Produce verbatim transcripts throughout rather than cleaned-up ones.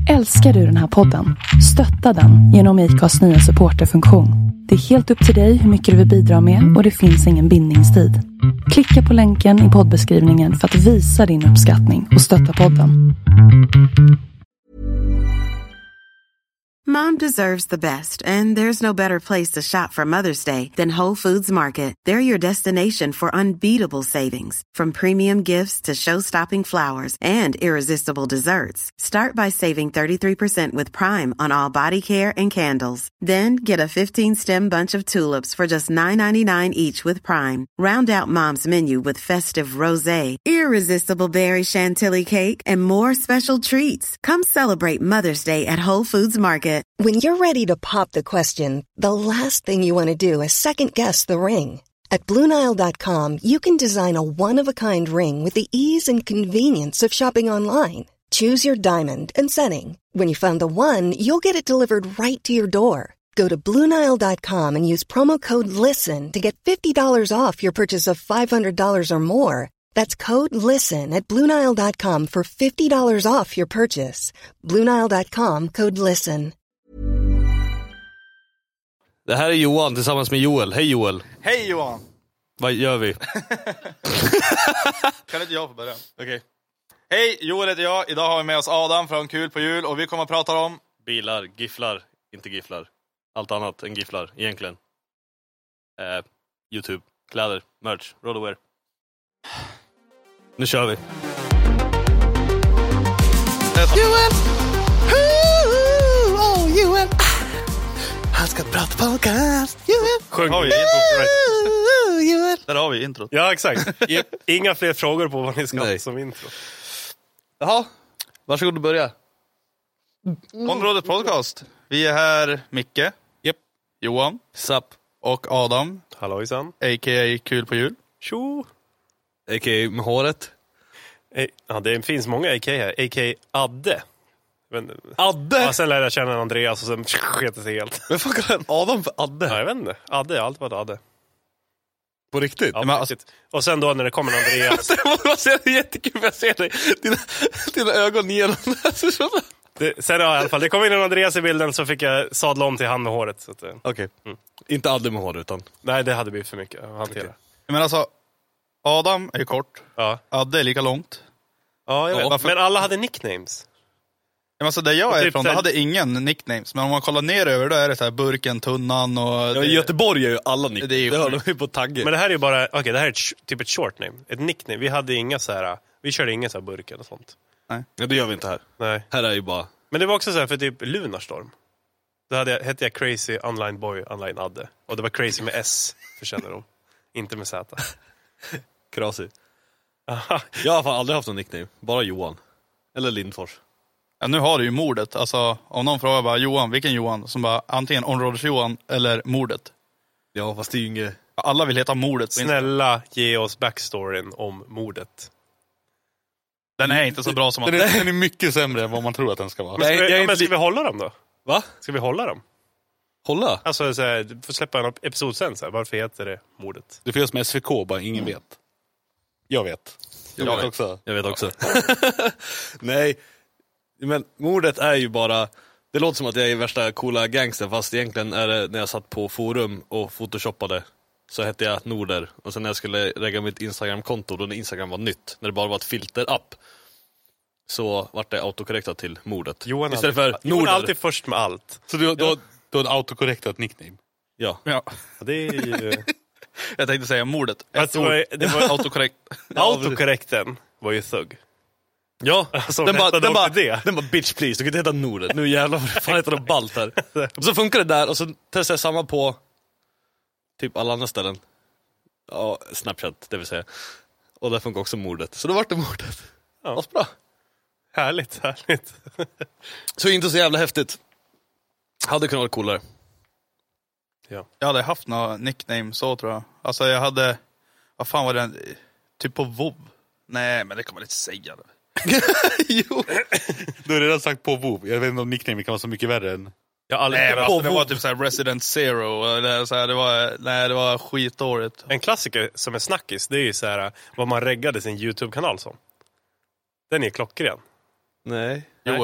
Älskar du den här podden? Stötta den genom I C A:s nya supporterfunktion. Det är helt upp till dig hur mycket du vill bidra med och det finns ingen bindningstid. Klicka på länken i poddbeskrivningen för att visa din uppskattning och stötta podden. Mom deserves the best, and there's no better place to shop for Mother's Day than Whole Foods Market. They're your destination for unbeatable savings, from premium gifts to show-stopping flowers and irresistible desserts. Start by saving thirty-three percent with Prime on all body care and candles. Then get a fifteen-stem bunch of tulips for just nine ninety-nine each with Prime. Round out Mom's menu with festive rosé, irresistible berry chantilly cake, and more special treats. Come celebrate Mother's Day at Whole Foods Market. When you're ready to pop the question, the last thing you want to do is second-guess the ring. At Blue Nile dot com, you can design a one-of-a-kind ring with the ease and convenience of shopping online. Choose your diamond and setting. When you find the one, you'll get it delivered right to your door. Go to Blue Nile dot com and use promo code LISTEN to get fifty dollars off your purchase of five hundred dollars or more. That's code LISTEN at Blue Nile dot com for fifty dollars off your purchase. Blue Nile dot com, code LISTEN. Det här är Johan tillsammans med Joel. Hej Joel. Hej Johan. Vad gör vi? Kan inte jag få börja? Okej. Okay. Hej, Joel heter jag. Idag har vi med oss Adam från Kul på jul. Och vi kommer att prata om bilar, gifflar, inte gifflar. Allt annat än gifflar, egentligen. eh, YouTube, kläder, merch, rollaware. Nu kör vi. Joel! Oh, Joel! Han ska prata podcast. Joel! Sjung. Har vi intro, Joel! Där har vi intro. Ja, exakt. Inga fler frågor på vad ni ska ha som intro. Jaha, varsågod att börja. Området podcast. Vi är här Micke, yep. Johan, Sup. och Adam. Hallåjsan. A K A Kul på jul. Tjo. A K A med håret. Ja, det finns många A K här. A K A Adde. Men, Adde? Ja, sen lärde jag känna Andreas och sen sket det sig helt. Men fan kallar Adam för Adde? Ja, jag vet inte. Adde, jag har alltid varit Adde. På riktigt? Ja, men, på riktigt. Och sen då när det kommer Andreas. Det är jättekul för jag ser dig. Dina, dina ögon genom det, sen ja, i alla fall, det kom in en Andreas i bilden så fick jag sadla om till han med håret. Okej. Okay. Mm. Inte Adde med hår utan. Nej, det hade blivit för mycket att hantera. Okay. Men alltså, Adam är ju kort. Ja. Adde är lika långt. Ja, jag vet. Varför? Men alla hade nicknames. Men alltså där jag är typ ifrån, där... då hade ingen nicknames. Men om man kollar ner över då är det så här burken, tunnan och... Ja, det... i Göteborg är ju alla nicknames. Det, är ju det har de ju på taggen. Men det här är ju bara, okej, okay, det här är ett, typ ett short name. Ett nickname. Vi hade inga så här, vi körde inga så här burken och sånt. Nej. Ja, det gör vi inte här. Nej. Här är ju bara... Men det var också så här för typ Lunarstorm. Då hade jag, hette jag Crazy Online Boy Online Adde. Och det var Crazy med S, för känner de. Inte med Z. Krasig. Jag har fan aldrig haft någon nickname. Bara Johan. Eller Lindfors. Ja, nu har du ju mordet. Alltså, om någon frågar bara Johan, vilken Johan? Som bara antingen områdes Johan eller mordet. Ja, fast det är ju inget... Alla vill heta mordet. Snälla, ge oss backstoryn om mordet. Den är inte så bra som att... Den är, den är mycket sämre än vad man tror att den ska vara. Men ska, Nej, vi, jag är men inte... ska vi hålla dem då? Va? Ska vi hålla dem? Hålla? Alltså, så här, du får släppa en episod sen. Så här, varför heter det mordet? Det finns med S V K, bara ingen vet. Jag vet. Jag, jag vet vet också. Jag vet också. Nej, men mordet är ju bara... Det låter som att jag är värsta coola gangster, fast egentligen är det när jag satt på forum och photoshoppade så hette jag Norder. Och sen när jag skulle lägga mitt Instagram-konto, då när Instagram var nytt, när det bara var ett filter-app, så vart det autokorrektat till mordet. Johan istället alltid, för Johan Norder. är alltid först med allt. Så du, du, du har autokorrektat nickname? Ja. Ja. Det är ju... Jag tänkte säga mordet. Ett ord. Det var, det var autokorrekt. autokorrekten var ju thugg. Ja, Alltså, den, bara, den, bara, det. den bara, bitch please, du kan inte heta Nordet. Nu jävlar, vad fan heter det ballt här. Och så funkar det där, och så testar jag samma på typ alla andra ställen. Ja, Snapchat, det vill säga. Och där funkar också mordet. Så då vart det mordet. Ja. Vad bra. Härligt, härligt. Så inte så jävla häftigt. Hade kunnat vara coolare. Ja. Jag hade haft några nickname så tror jag. Alltså jag hade... Vad fan var det? Typ på WoW. Nej, men det kan man inte säga. Jo. Du har redan sagt på WoW. Jag vet inte om nickname kan vara så mycket värre än... Jag har aldrig... Nej, men alltså, det var typ så här Resident Zero. Eller så här, det var, nej, det var skitåret. En klassiker som är snackis, det är ju så här vad man reggade sin YouTube-kanal som. Den är klockren. Nej. Joel.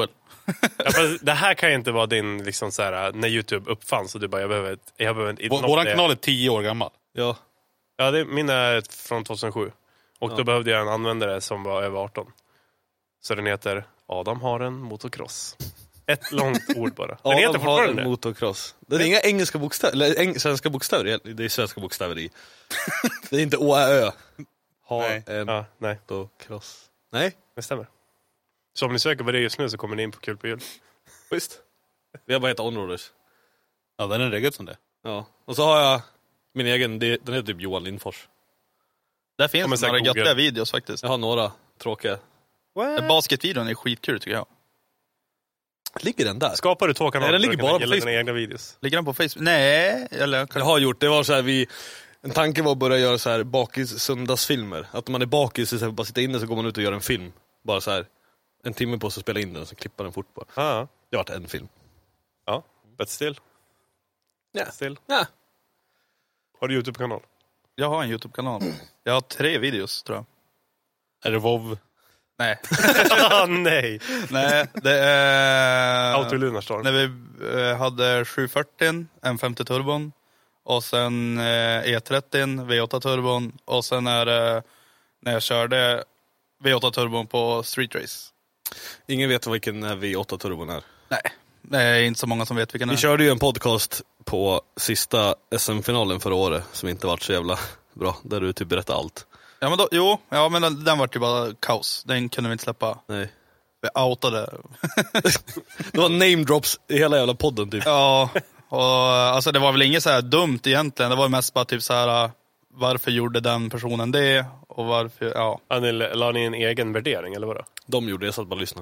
Ja, fast det här kan ju inte vara din, liksom så här, när YouTube uppfanns och du bara, jag behöver ett, jag behöver ett, Vår, våran kanal är tio år gammal. Ja. Ja, det, min är från tjugohundrasju. Och Ja. då behövde jag en användare som var över arton. Så den heter Adam har en motocross. Ett långt ord bara. Den Adam heter har fortfarande en motocross. Det är inga engelska bokstäver, eller eng- svenska bokstäver, det är svenska bokstäver i. Det är inte Å, Ä, Ö. Har Nej. en Ja, nej, motocross. Nej, det stämmer. Så om ni söker på det just nu så kommer ni in på Kul på jul. visst. Vi har bara hetat Onroaders. Ja, den är reggad som det. Ja. Och så har jag min egen, det- den heter typ Johan Lindfors. Där finns men så här några Google. göttiga videos faktiskt. Jag har några tråkiga. Basketvideon är skitkul tycker jag. Ligger den där? Skapar du två kanaler? Nej, den ligger för att bara kunna på gilla dina Facebook. egna videos. Ligger den på Facebook? Nej, eller Jag har gjort, det var så här, vi, en tanke var att börja göra så här bakis söndagsfilmer. Att om man är bakis och bara sitter inne så går man ut och gör en film. Bara så här en timme på sig att spela in den och så klippa den fort bara. Ja, Det har varit en film. ja. But still. Ja. still. Ja. Har du YouTube-kanal? jag har en YouTube-kanal. Jag har tre videos tror jag. Är det WoW? Nej, Nej. nej, det är Auto Lunarstorm. när vi eh, hade sjuhundrafyrtio, M femtio turbon och sen eh, E trettio, V åtta turbon och sen är det när jag körde V åtta turbon på Street Race. Ingen vet vilken V åtta turbon är. Nej, det är inte så många som vet vilken det Vi är. körde ju en podcast på sista S M-finalen förra året som inte varit så jävla bra. Där du typ berättade allt. Ja men då, jo, ja men den, den var ju bara kaos. Den kunde vi inte släppa. Nej. Vi outade. Det var name drops i hela jävla podden typ. Ja, och alltså det var väl inget så här dumt egentligen. Det var mest bara typ så här, varför gjorde den personen det? Och varför, ja. Ja, ni la ni en egen värdering, eller vadå? De gjorde det, så att bara lyssna.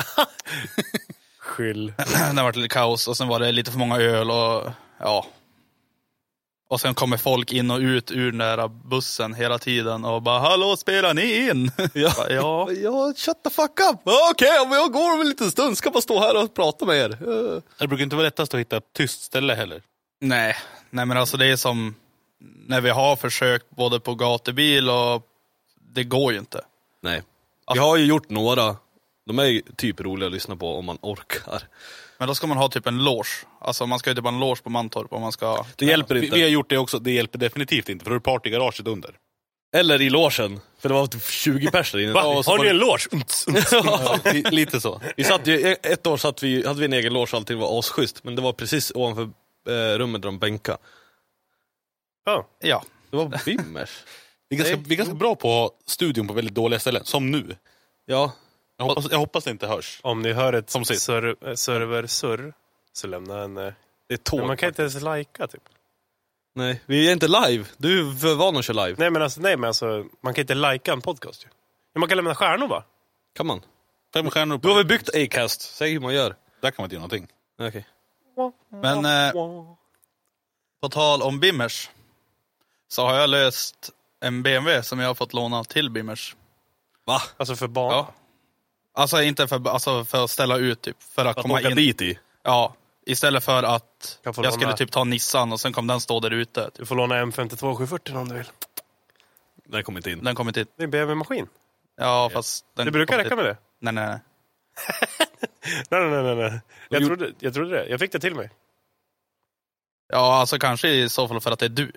Skyll. Det var lite kaos och sen var det lite för många öl och ja. Och sen kommer folk in och ut ur den där bussen hela tiden och bara, hallå, spelar ni in? Ja, Bara, ja. ja, shut the fuck up. Okej, okay, jag går om en liten stund. Ska bara stå här och prata med er. Uh. Det brukar inte vara lättast att hitta ett tyst ställe heller. Nej, nej men alltså det är som när vi har försökt både på gatubil och det går ju inte. Nej. Vi har ju gjort några. De är ju typ roliga att lyssna på om man orkar. Men då ska man ha typ en loge. Alltså man ska ju typ ha en loge på Mantorp om man ska... Det hjälper Vi, inte. vi har gjort det också, det hjälper definitivt inte. För då är det partygaraget under. Eller i logen. För det var typ tjugo personer inne. Va? Ja, och så Har var ni det- en loge? Ja, li- lite så. Vi satt ju, ett år satt vi, hade vi en egen loge och allting var asschysst. Men det var precis ovanför eh, rummet där de bänkade. Ja. Ja. Det var bimmers. Vi är, ganska, vi är ganska bra på att ha studion på väldigt dåliga ställen, som nu. Ja. Jag hoppas, jag hoppas det inte hörs. Om ni hör ett Som sist. server, server-surr så lämna en... eh, Det är tåg. Men man kan inte ens lajka typ. Nej, vi är inte live. Du är för van att köra live. Nej men alltså, nej, men alltså man kan inte lajka en podcast ju. Ja, man kan lämna stjärnor va? Kan man? Fem stjärnor Du på. har väl byggt Acast? Säg hur man gör. Där kan man inte göra någonting. Okej. Men eh, på tal om Bimmers så har jag löst en B M W som jag har fått låna till Bimmers. Va? Alltså för barn. Ja. Alltså inte för, alltså för att ställa ut typ. För att, Att komma åka in. dit i? Ja. Istället för att Kan få jag låna- skulle typ ta Nissan och sen kom den stå där ute. Typ. Du får låna M femtiotvå sjuhundrafyrtio om du vill. Den kommer inte in. Den kom inte hit. Det är en B M W-maskin. Ja, fast den Det brukar kom räcka hit. med det. Nej, nej, nej. Nej, nej, nej, nej. Jag trodde, jag trodde det. Jag fick det till mig. Ja, alltså kanske i så fall för att det är du.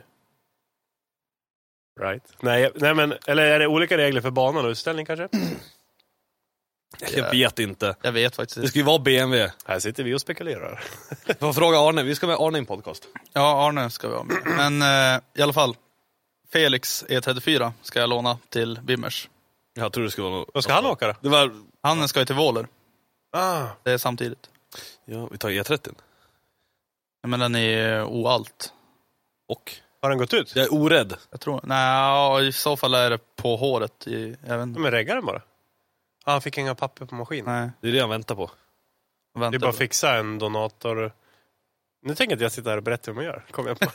Right. Nej, jag- nej men, eller är det olika regler för banan och utställning kanske? Jag vet inte. Jag vet faktiskt Det inte. ska ju vara B M W. Här sitter vi och spekulerar. Får fråga Arne. Vi ska med Arne i en podcast. Ja, Arne ska vi ha med. Men eh, i alla fall. Felix E trettiofyra ska jag låna till Bimmers. Jag tror det ska vara något. Vad ska han åka då? Det var... Han ska ju till Våler. Ah. Det är samtidigt. Ja, vi tar E trettio. Men den är oallt. Och? Har han gått ut? Jag är orädd. Jag tror, nej, i så fall är det på håret. I, jag vet inte. Men reggar den bara. Ah, han fick inga papper på maskinen. Nej, Det är det jag väntar på. Det vänta. är bara att fixa en donator. Nu tänker jag att jag sitter här och berättar hur man gör. Kommer jag på.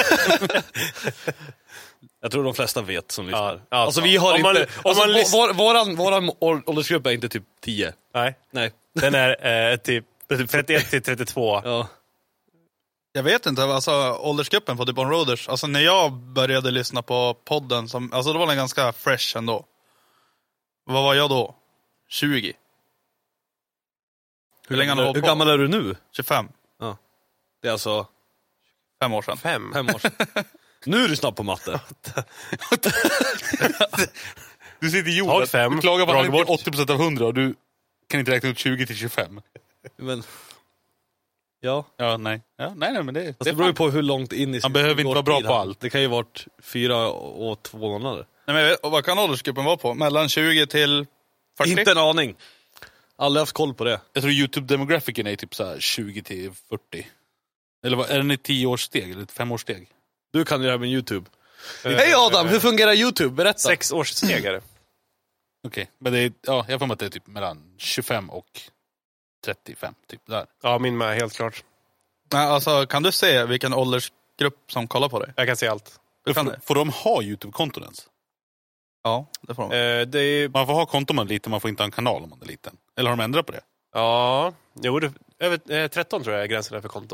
Jag tror de flesta vet som lyssnar. Ja, ja, alltså ja. vi har Om man- inte... om alltså, man lys- vår, våran, våran å- åldersgrupp är inte typ tio. Nej, Nej. den är eh, typ trettioett till trettiotvå. Ja. Jag vet inte, alltså åldersgruppen på typ Onroaders. Alltså när jag började lyssna på podden, som, alltså då var den ganska fresh ändå. Vad var jag då? tjugo. Hur länge har han hållit Hur på? gammal är du nu? tjugofem. Ja. Det är alltså Fem år sedan. Fem. fem år sedan. Nu är du snabb på matte. Du sitter i Tag jorden, fem, du klagar på att drag han inte är bort. åttio procent av hundra och du kan inte räkna ut tjugo till tjugofem. Men... Ja. Ja, nej. Ja, nej, nej, men det, Fast det det är beror ju fan. på hur långt in i Han behöver inte vara bra tid på han- allt. Det kan ju varit fyra och två månader. Nej, men jag vet, och vad kan åldersgruppen vara på? Mellan tjugo till fyrtio? Inte en aning. Aldrig haft koll på det. Jag tror YouTube-demografiken är typ så här tjugo till fyrtio. Eller vad, är den i tio års steg eller ett fem års steg? Du kan ju det här med YouTube. Hej Adam, hur fungerar YouTube? Berätta. Sex års stegare. Okej, men det är, ja, jag får med att det är typ mellan tjugofem och trettiofem, typ där. Ja, min med, helt klart. Nej, alltså, kan du se vilken åldersgrupp som kollar på dig? Jag kan se allt. Du kan Får, det? får de ha YouTube-konton ens? Ja, det får de. Eh, det är... Man får ha konto om man är liten, man får inte ha en kanal om man är liten. Eller har de ändrat på det? Ja, jo, det, över, eh, tretton tror jag är gränsen för konto.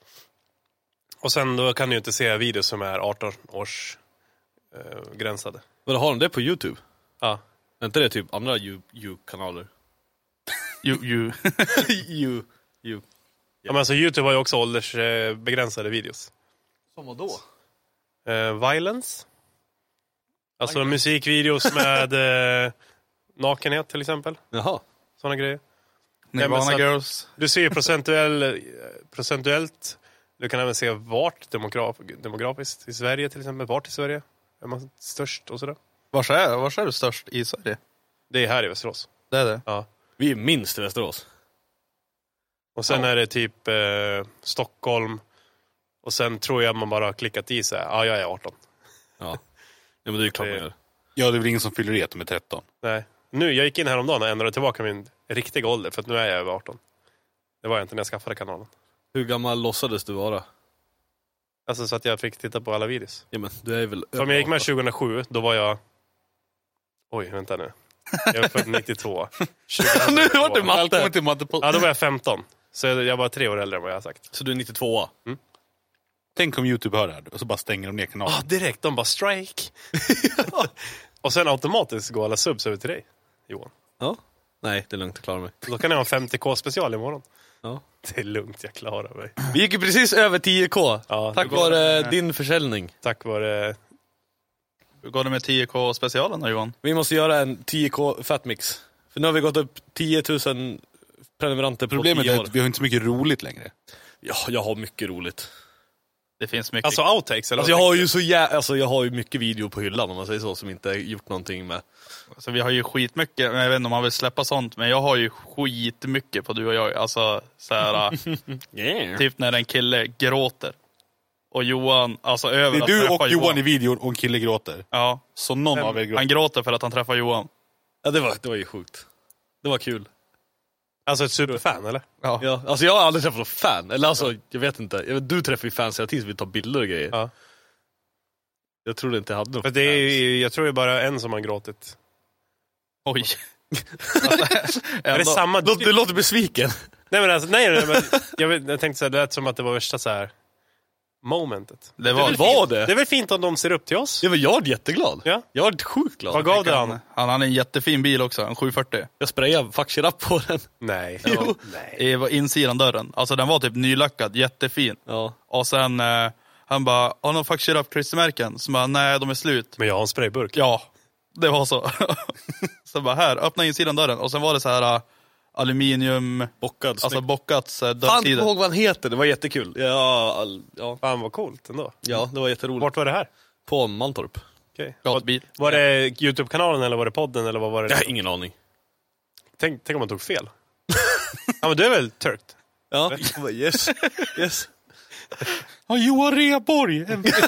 Och sen då kan du ju inte se videos som är arton års eh, gränsade. Men har de det på YouTube? Ja. Är inte det typ andra You-kanaler? You, you. You. You. Ja, men alltså YouTube har ju också åldersbegränsade videos. Som vad då? Eh, violence. Alltså musikvideos med eh, nakenhet till exempel. Jaha. Sådana grejer. Nirvana så att- Girls. Du ser ju procentuell, eh, procentuellt. Du kan även se vart demograf, demografiskt i Sverige till exempel. Vart i Sverige är man störst och sådär. Vars är, vars är du störst i Sverige? Det är här i Västerås. Det är det. Ja. Vi är minst i Västerås. Och sen Ja. är det typ eh, Stockholm. Och sen tror jag man bara har klickat i sig. Ja, jag är arton. Ja. Ja, men det är ju klart man gör. Ja, det är väl ingen som fyller i att de är tretton. Nej. Nu, jag gick in häromdagen och ändrade tillbaka min riktiga ålder. För att nu är jag över arton. Det var jag inte när jag skaffade kanalen. Hur gammal låtsades du vara? Alltså så att jag fick titta på alla videos. Ja, men du är väl... För om jag gick med tjugohundrasju, då var jag... Oj, vänta nu. Jag är född nittiotvå. Nu vart det matte. Välkommen till matte på... Ja, då var jag femton. Så jag var tre år äldre än vad jag har sagt. Så du är nittiotvå? Tänk om YouTube hör det här och så bara stänger de ner kanalen. Ja, ah, direkt. De bara strike. Och sen automatiskt går alla subs över till dig, Johan. Ja. Nej, det är lugnt, jag klarar mig. Då kan jag ha en femtio K special imorgon. Ja. Det är lugnt, jag klarar mig. Vi gick ju precis över tio K. Ja, Tack det går- vare din försäljning. Tack vare... Hur går det med tio K-specialen då, Johan? Vi måste göra en tio K fatmix. För nu har vi gått upp tio tusen prenumeranter på Problemet tio är år. att vi har inte så mycket roligt längre. Ja, jag har mycket roligt. Det finns mycket. Alltså outtakes, eller? Alltså jag har ju så jä... alltså jag har ju mycket video på hyllan om man säger så, som inte gjort någonting med. Alltså, vi har ju skitmycket, men jag vet inte om man vill släppa sånt, men jag har ju skitmycket på du och jag. Alltså så här, Yeah. typ när en kille gråter. Och Johan, alltså över Det är att du träffa och Johan i videon och en kille gråter. Ja, Så någon av er gråter. han gråter för att han träffar Johan. Ja, det var, det var ju sjukt. Det var kul. Alltså ett superfan, eller? Ja. Ja, alltså jag har aldrig träffat någon fan. Eller alltså, jag vet inte. Jag vet, du träffar ju fans hela tiden som vill ta bilder och grejer. Ja. Jag trodde inte jag hade någon För det är, ju- jag tror det är bara en som har gråtit. Oj. Är det samma... Du, du låter besviken. Nej, men alltså, nej, nej, men jag, vet, jag tänkte så här, det lät som att det var värsta så här momentet. Det var, väl Var fint. det? Det är väl fint om de ser upp till oss? Ja, men jag är jätteglad. Ja. Jag var sjukt glad. Vad gav det han? han, han hade en jättefin bil också, en sju fyrtio. Jag sprayade fuck shit up på den. Nej. Jo. Nej. Det var insidan dörren. Alltså den var typ nylackad, jättefin. Ja. Och sen, eh, han bara, har någon fuck shit up klistermärken? Så bara, nej de är slut. Men jag har en sprayburk. Ja, det var så. Så bara, här, öppna insidan dörren. Och sen var det så här uh, aluminium, Bockad. alltså Snyggt. bockat uh, Fan, dörrsidor. ihåg vad han heter. Det var jättekul. Ja, all, ja. Fan vad coolt ändå. ja, det var jätteroligt. Vart var det här? På Mantorp. Okay. Gatbil. Var det YouTube-kanalen eller var det podden eller vad var det? Jag har ingen aning. Tänk, tänk om man tog fel. Ja, men du är väl turkt? Ja, yes. Yes. Ja, Johan Reborg!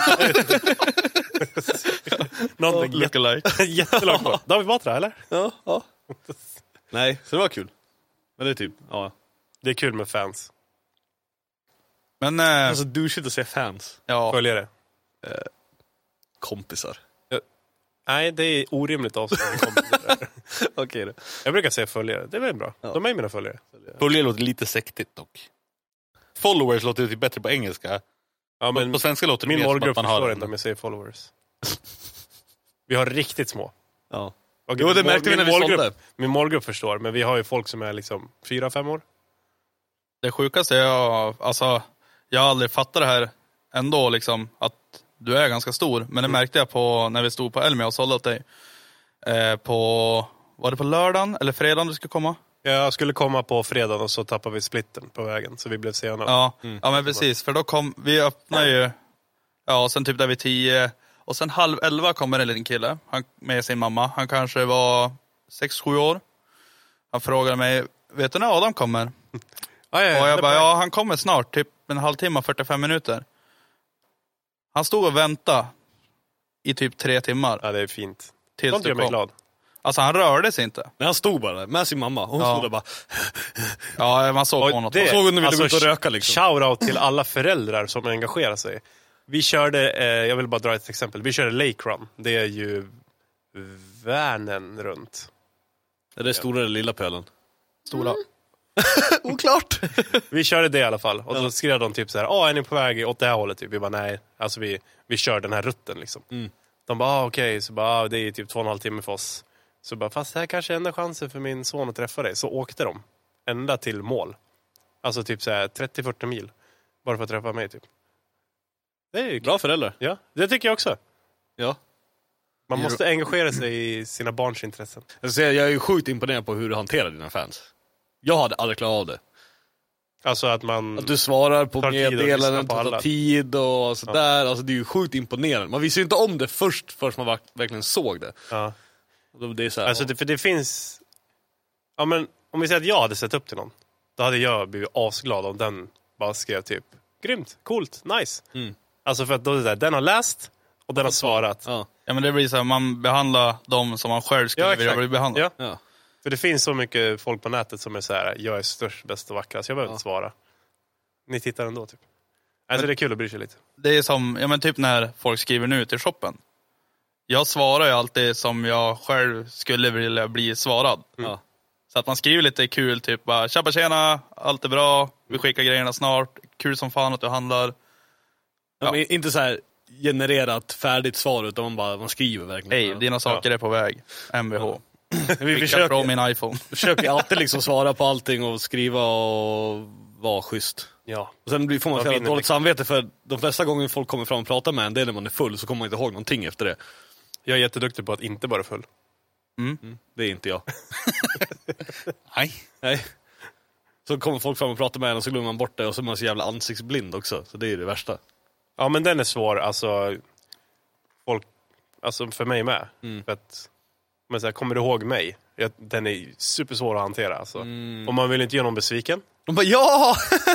Någonting Look jätte, alike. jättelångt bort. David Batra, eller? Ja, ja. Nej, så det var kul. Men det är typ, ja. Det är kul med fans. Men, eh, Alltså douchigt att säga fans. ja. Följare. Kompisar. Nej, det är orimligt avstånd. Okej då. Jag brukar säga följare. Det är väl bra. Ja. De är mina följare. Följare låter lite sektigt dock. Followers låter typ bättre på engelska. Ja, men på, på svenska låter det min mer som målgrupp att man har förstår en. inte om jag säger followers. Vi har riktigt små. Ja. Och Jo, det min märkte vi mål- när min vi målgrupp, sålde. Min målgrupp förstår, men vi har ju folk som är liksom fyra, fem år. Det sjukaste jag, alltså, jag har aldrig fattat det här ändå liksom, att du är ganska stor. Men det märkte jag på när vi stod på Elmia och sålde åt dig. Eh, på, var det på lördagen eller fredagen du skulle komma? Jag skulle komma på fredagen och så tappade vi splitten på vägen. Så vi blev senare. Ja, mm. ja men precis. För då kom, vi öppnade ju, ja och sen typ där vid tio. Och sen halv elva kommer en liten kille han, med sin mamma. Han kanske var sex, sju år. Han frågade mig, vet du när Adam kommer? Ah, ja, ja, och jag bara, bara... ja han kommer snart, typ en halvtimme, fyrtiofem minuter. Han stod och väntade i typ tre timmar. Ja, det är fint. Tills Sånt du gör mig kom. glad. Alltså han rörde sig inte. Men han stod bara med sin mamma. Hon Ja. stod där bara... Ja, man såg på honom. det, såg hon när vi alltså, ville ut och röka liksom. Shoutout till alla föräldrar som engagerar sig. Vi körde, eh, jag vill bara dra ett exempel. Vi körde Lake Run. Det är ju Värnen runt. Är det stora eller lilla pölen? Stora. Oklart. Vi körde det i alla fall. Och då skrev de typ så här, åh är ni på väg åt det här hållet? Typ. Vi bara nej, alltså vi, vi kör den här rutten liksom. Mm. De bara, ah, okej, okay. Så bara, ah, det är typ två och en halv timme för oss. Så bara, fast det här kanske är enda chansen för min son att träffa dig. Så åkte de ända till mål. Alltså typ så här trettio till fyrtio mil. Bara för att träffa mig typ. Det är ju Bra föräldrar. Ja, det tycker jag också. Ja. Man måste engagera sig i sina barns intressen. Jag, säger, jag är ju sjukt imponerad på hur du hanterar dina fans. Jag hade aldrig klarat av det. Alltså att man... Att du svarar på tar tid och lyssnar meddelanden, på tar alla. tid och sådär. Alltså det är ju sjukt imponerande. Man visste ju inte om det först, först man var- verkligen såg det. Ja. Det är så här, Alltså det, för det finns... Ja men om vi säger att jag hade sett upp till någon. Då hade jag blivit asglad om den bara skrev typ grymt, coolt, nice. Mm. Alltså för att då är det där, den har läst och den har svarat. ja. Ja men det blir så här, man behandlar dem som man själv skulle Ja, vilja exakt. bli behandlad. Ja. Ja. För det finns så mycket folk på nätet som är så här: jag är störst, bäst och vackrast. Jag behöver Ja. inte svara. Ni tittar ändå typ. Alltså det är kul att bry sig lite. Det är som, ja men typ när folk skriver nu till shoppen. Jag svarar ju alltid som jag själv skulle vilja bli svarad. Ja. Så att man skriver lite kul, typ bara tjabba tjena, allt är bra, vi skickar grejerna snart, kul som fan att du handlar. Ja. Men inte så här genererat färdigt svar, utan man bara man skriver verkligen. Hej, dina saker är på väg, M V H. Vi Skicka försöker, från min iPhone. försöker alltid liksom svara på allting och skriva och vara schysst. Ja. Och sen blir- får man Vad så jävla vinner dåligt liksom? samvete, för de flesta gånger folk kommer fram och pratar med en, det är när man är full, så kommer man inte ihåg någonting efter det. Jag är jätteduktig på att inte vara full. Mm. Det är inte jag. Nej. Nej. Så kommer folk fram och pratar med en och så glömmer man bort det, och så är man så jävla ansiktsblind också. Så det är det värsta. Ja men den är svår, alltså folk, alltså för mig med. Mm. För att, men så här, kommer du ihåg mig? Jag, den är supersvår att hantera alltså. Mm. Och man vill inte göra någon besviken. De bara, ja!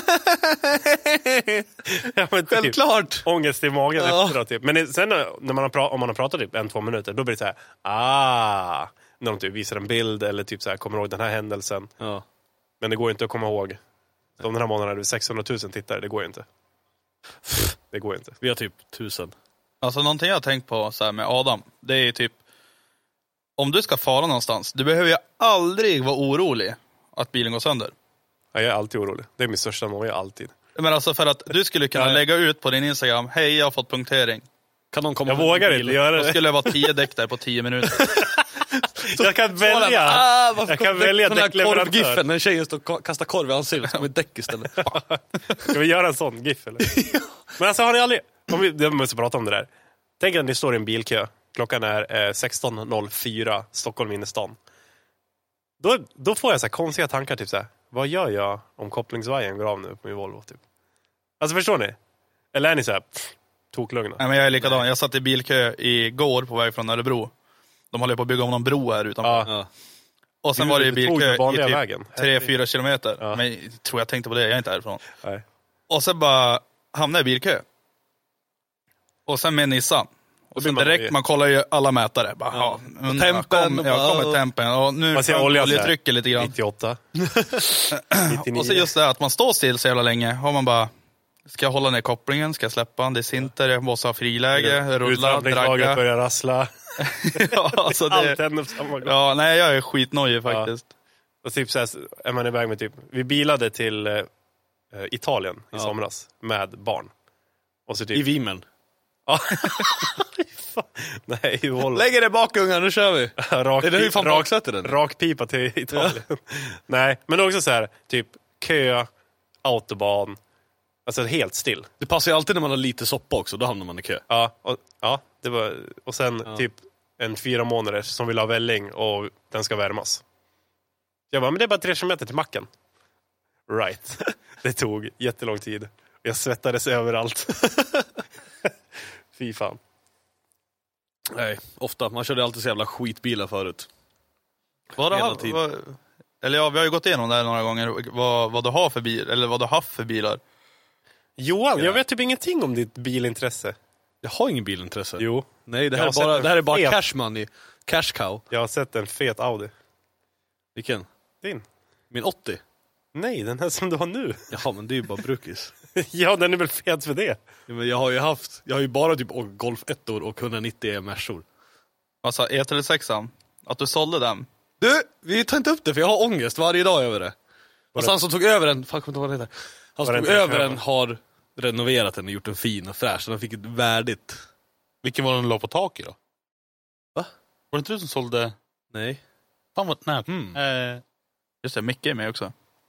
Ja, men typ, Självklart! ångest i magen Ja. efteråt typ. Men det, sen när man har pra- om man har pratat typ en, två minuter, då blir det så här, ah, när de typ visar en bild eller typ så här, kommer ihåg den här händelsen. Ja. Men det går inte att komma ihåg. De den här månaden hade vi sexhundratusen tittare, det går ju inte. Det går ju inte. Vi har typ tusen. Alltså någonting jag har tänkt på så här med Adam, det är ju typ, om du ska fara någonstans, du behöver ju aldrig vara orolig att bilen går sönder. Ja, jag är alltid orolig. Det är min största noja, alltid. Men alltså för att du skulle kunna Nej. lägga ut på din Instagram, hej jag har fått punktering. Kan någon komma Jag med vågar en inte bil? göra Då det. skulle det vara tio däck där på tio minuter. Jag kan välja. Ah, varför Jag kan kom välja den här däckleverantör. korvgiffen när tjejen står och ka- kastar korv i ansiktet, som ett däck istället. Ska vi göra en sån gif eller? Men alltså har ni aldrig, om vi, jag måste prata om det där. Tänk att ni står i en bilkö. Klockan är eh, sexton noll fyra, Stockholm innerstan. Då, då får jag så här konstiga tankar, typ så här, vad gör jag om kopplingsvajern går av nu på min Volvo typ? Alltså förstår ni? Eller är ni så här pff, toklugna? Nej men jag är likadan, jag satt i bilkö igår på väg från Örebro. De håller på att bygga om någon bro här utanför. Ja. Ja. Och sen Du var det i tog bilkö den vanliga i typ vägen. tre fyra kilometer. Ja. Men jag tror jag tänkte på det, jag är inte härifrån. Nej. Och sen bara hamnade jag i bilkö. Och sen med Nissan. Och blir sen man direkt, nöjd. man kollar ju alla mätare. Bara, Ja. ja. Och Ja, tempen kom, och ja, bara- kommer tempen. Och nu Man ser olja så här. oljetrycket lite grann. nittioåtta. nittionio. Och så just det att man står still så jävla länge. Och man bara, ska jag hålla ner kopplingen? Ska jag släppa den? Det är sinter, jag måste ha friläge, rulla, Utandningslaget dragga. börjar rassla. Ja, alltså Allt det, händer på samma gång. ja, nej jag är skitnojig faktiskt. Och typ så här, är man iväg med typ, vi bilade till eh, Italien i Ja. somras med barn. Och så I typ, Vimen. ja. Nej, i Volvo. Lägg det bak ungar, nu kör vi! rak, Det är hur fan rak, baksätter den. rak pipa till Italien. Nej, men också så här, typ kö, autobahn. Alltså helt still. Det passar ju alltid när man har lite soppa också, då hamnar man i kö. Ja, och, ja det var, och sen Ja. typ en fyra månader som vill ha välling och den ska värmas. Jag bara, men det är bara tre kilometer till macken. Right. Det tog jättelång tid. Jag svettades överallt. Fy fan. Nej, ofta. Man körde alltid så jävla skitbilar förut. Vad du Hela har, tiden. vad, eller ja, vi har ju gått igenom det här några gånger. Vad, vad du har för bil, eller vad du har haft för bilar. Johan, Ja. jag vet typ ingenting om ditt bilintresse. Jag har ingen bilintresse. Jo. Nej, det Jag här, har är sett bara, en det här är bara fet- cash money. Cash cow. Jag har sett en fet Audi. Vilken? Din? Min åttio. Nej, den här som du har nu. Jaha, men det är ju bara brukis. Ja, den är väl fet för det. Ja, men jag har ju haft, jag har ju bara typ Golf ettor och etthundranittio Mersor. Alltså E trettiosex, att du sålde den. Du, vi tar inte upp det för jag har ångest varje dag över det. Och han som tog över den, fan, kommer inte ihåg vad det heter. Han som Var tog det inte över köpa? den har renoverat den och gjort den fin och fräsch. Så den fick ett värdigt. Vilken var den la på taket då? Va? Var det inte du som sålde... Nej. Fan vad... Nej. Mm. Eh, Just det, Micke är med också.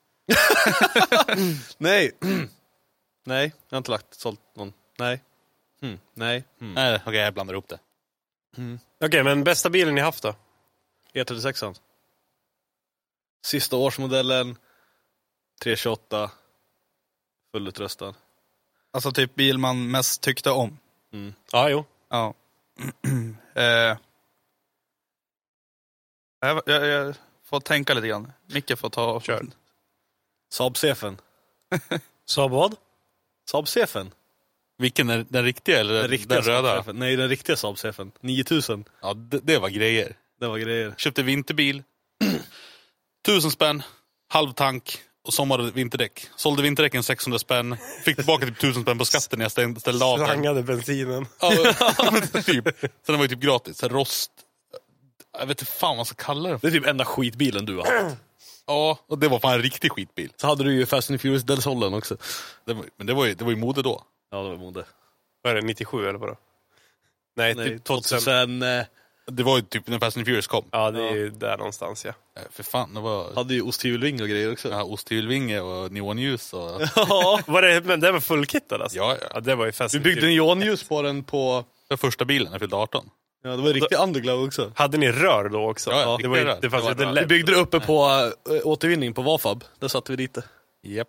Nej. Nej, jag har inte lagt, sålt någon. Nej. Mm. Nej. Mm. nej, okej, jag blandar ihop det. Okej, men bästa bilen ni haft då? E trettiosex. Sista årsmodellen. tre tjugoåtta. Fullutrustad. Alltså typ bil man mest tyckte om. Mm. Ja, jo. Ja. eh. jag, jag, jag får tänka lite grann. Micke får ta och Kör. Saab-Cefen. Så vad? Saab-Cefen. Vilken är den riktiga eller den, Den riktiga den röda? Saab-Cefen. Nej, den riktiga Saab-Cefen. niotusen. Ja, det, det var grejer. Det var grejer. Köpte vinterbil. Tusen spänn. Halvtank. Och sommar vinterdäck. Sålde vinterdäcken sexhundra spänn. Fick tillbaka typ tusen spänn på skatten när jag ställde, ställde av den. Slangade bensinen. Ja, men typ. Sen den var ju typ gratis. Så här rost. Jag vet inte fan vad man ska kalla det. Det är typ enda skitbilen du har haft. Ja, och det var fan en riktig skitbil. Så hade du ju Fast and Furious Del Solen också. Det var, men det var ju, det var ju mode då. Ja, det var mode. Vad är det, nittiosju eller vadå? Nej, Nej, typ tvåtusen. tvåtusen eh, Det var ju typ när Fast and Furious kom. Ja, det är ju där någonstans, ja. Eh, För fan, det var hade ju osthyvelvinge och grejer också. ja, osthyvelvinge och neonljus och... Ja. Var det, men det var fullkittad alltså? Ja, ja. Ja, det var ju fest. Vi byggde en neonljus på den på... Det var första bilen när jag fyllde arton. Ja, det var riktigt underglow också. Hade ni rör då också? Ja, ja, det var ju, riktiga rör. det fanns Det ju var inte rör. Vi lätt. byggde det uppe på äh, återvinning på Vafab. Där satt vi lite. Japp.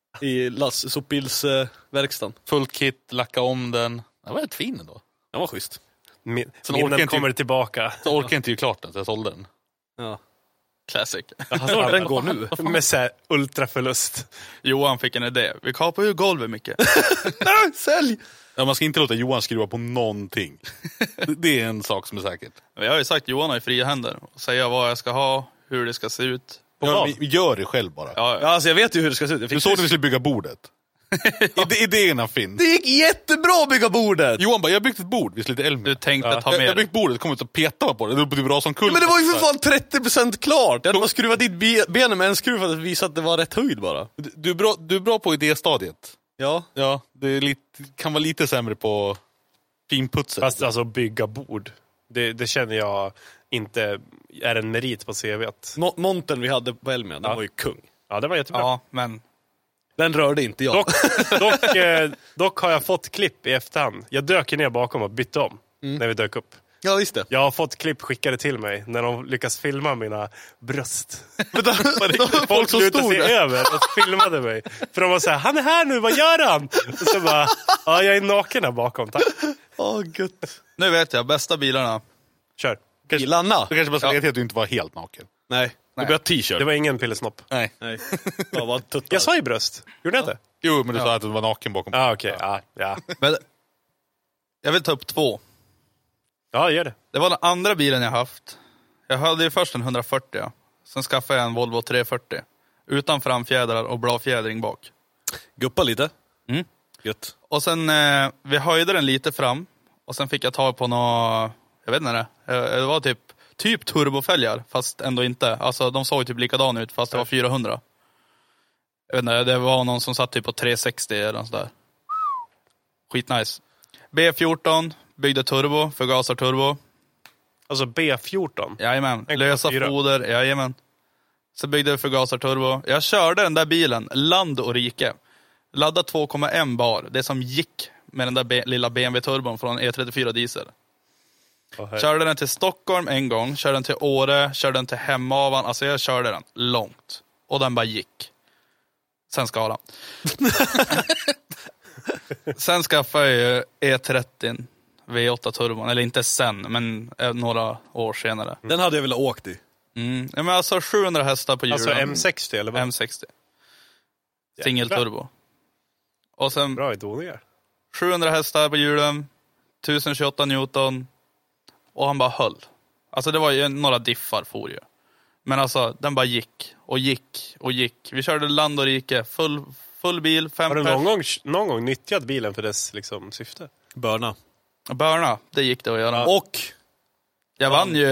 I Lass sopbilsverkstan. Fullt kit, lacka om den. Det var rätt fin ändå. Den var schysst. Min, Sen orkar minnen inte- kommer tillbaka. Så orkade jag inte ju klart den, så jag sålde den. Ja. Classic. Alltså, den går nu. Med såhär ultraförlust. Johan fick en idé. Vi kapar ju golvet, Micke. Nej, sälj! Ja, man ska inte låta Johan skruva på någonting. Det- Det är en sak som är säkert. Jag har ju sagt Johan har ju fria händer. Och säga vad jag ska ha, hur det ska se ut. Ja, vi- vi gör det själv bara. Ja, Ja, alltså jag vet ju hur det ska se ut. Jag Du fick såg när vi skulle bygga bordet. Ide- Idéerna finns. Det gick jättebra att bygga bordet! Johan bara, jag har byggt ett bord, vi skulle lite Elmia. du tänkte Ja. ta Jag, jag har med byggt bordet, kom ut och petade på det. Det blev bra som kull. Men det var ju för fan trettio procent klart! Jag hade bara skruvat dit be- benen med en skruv för att visa att det var rätt höjd bara. Du, du, är bra, du är bra på idéstadiet. Ja. Ja, det är lite, kan vara lite sämre på finputset. Fast alltså bygga bord. Det, det känner jag inte är en merit på C V:t. Mo- Monten vi hade på Elmia, den Ja. var ju kung. Ja, det var jättebra. Ja, men Den rörde inte jag. Dock, dock, eh, dock har jag fått klipp i efterhand. Jag dök ju ner bakom och bytte om när vi dök upp. Ja, visst det. Jag har fått klipp skickade till mig när de lyckas filma mina bröst. Folk Folk som slutade stod se där. över och filmade mig. För de var så här, han är här nu, vad gör han? Och så bara, ja jag är naken här bakom, tack. Åh, gött. nu vet jag, bästa bilarna. Kör. Bilarna? Du kanske bara ska lägga till att du inte var helt naken. Nej, det blev t-shirt. Det var ingen pillesnopp. Nej. Nej. Ja, vad tuttar. Jag sa ju bröst. Gjorde jag inte? Jo, men du sa att du var naken bakom. Ja, ah, okej. Ja, ja. Men jag vill ta upp två. Ja, gör det. Det var den andra bilen jag haft. Jag hade ju först en hundrafyrtio. Sen skaffade jag en Volvo trehundrafyrtio. Utan framfjädrar och bladfjädring bak. Guppa lite. Mm. Gött. Och sen, eh, vi höjde den lite fram. Och sen fick jag ta på något, jag vet inte det. Eh, Det var typ, typ turbofälgar, fast ändå inte. Alltså de såg ju typ likadan ut, fast det var fyrahundra. Jag vet inte, det var någon som satt typ på trehundrasextio eller något sådär. Skitnice. B fjorton, byggde turbo, förgasar turbo. Alltså B fjorton. Jajamän, en komma lösa fyra. foder, jajamän. Så byggde jag förgasarturbo. Jag körde den där bilen, land och rike. Ladda två komma ett bar. Det som gick med den där be- lilla B M W-turbon från E trettiofyra diesel. Oh, körde den till Stockholm en gång. Körde den till Åre. Körde den till Hemavan. Alltså jag körde den långt. Och den bara gick. Sen skala. Sen skaffade jag ju E trettio V åtta turbon. Eller inte sen, men några år senare. Den hade jag velat åkt i. Mm. Ja, men alltså sjuhundra hästar på hjulen. Alltså M sextio eller vad? M sextio. Singelturbo. Och sen Bra i doningar. sjuhundra hästar på hjulen. tusen tjugoåtta newton. Och han bara höll. Alltså det var ju några diffar for ju. Men alltså den bara gick och gick och gick. Vi körde land och rike. Full, full bil. Fem Har du pers. någon gång, någon gång nyttjat bilen för dess liksom, syfte? Börna. Börna, det gick det att göra. Och Jag vann ju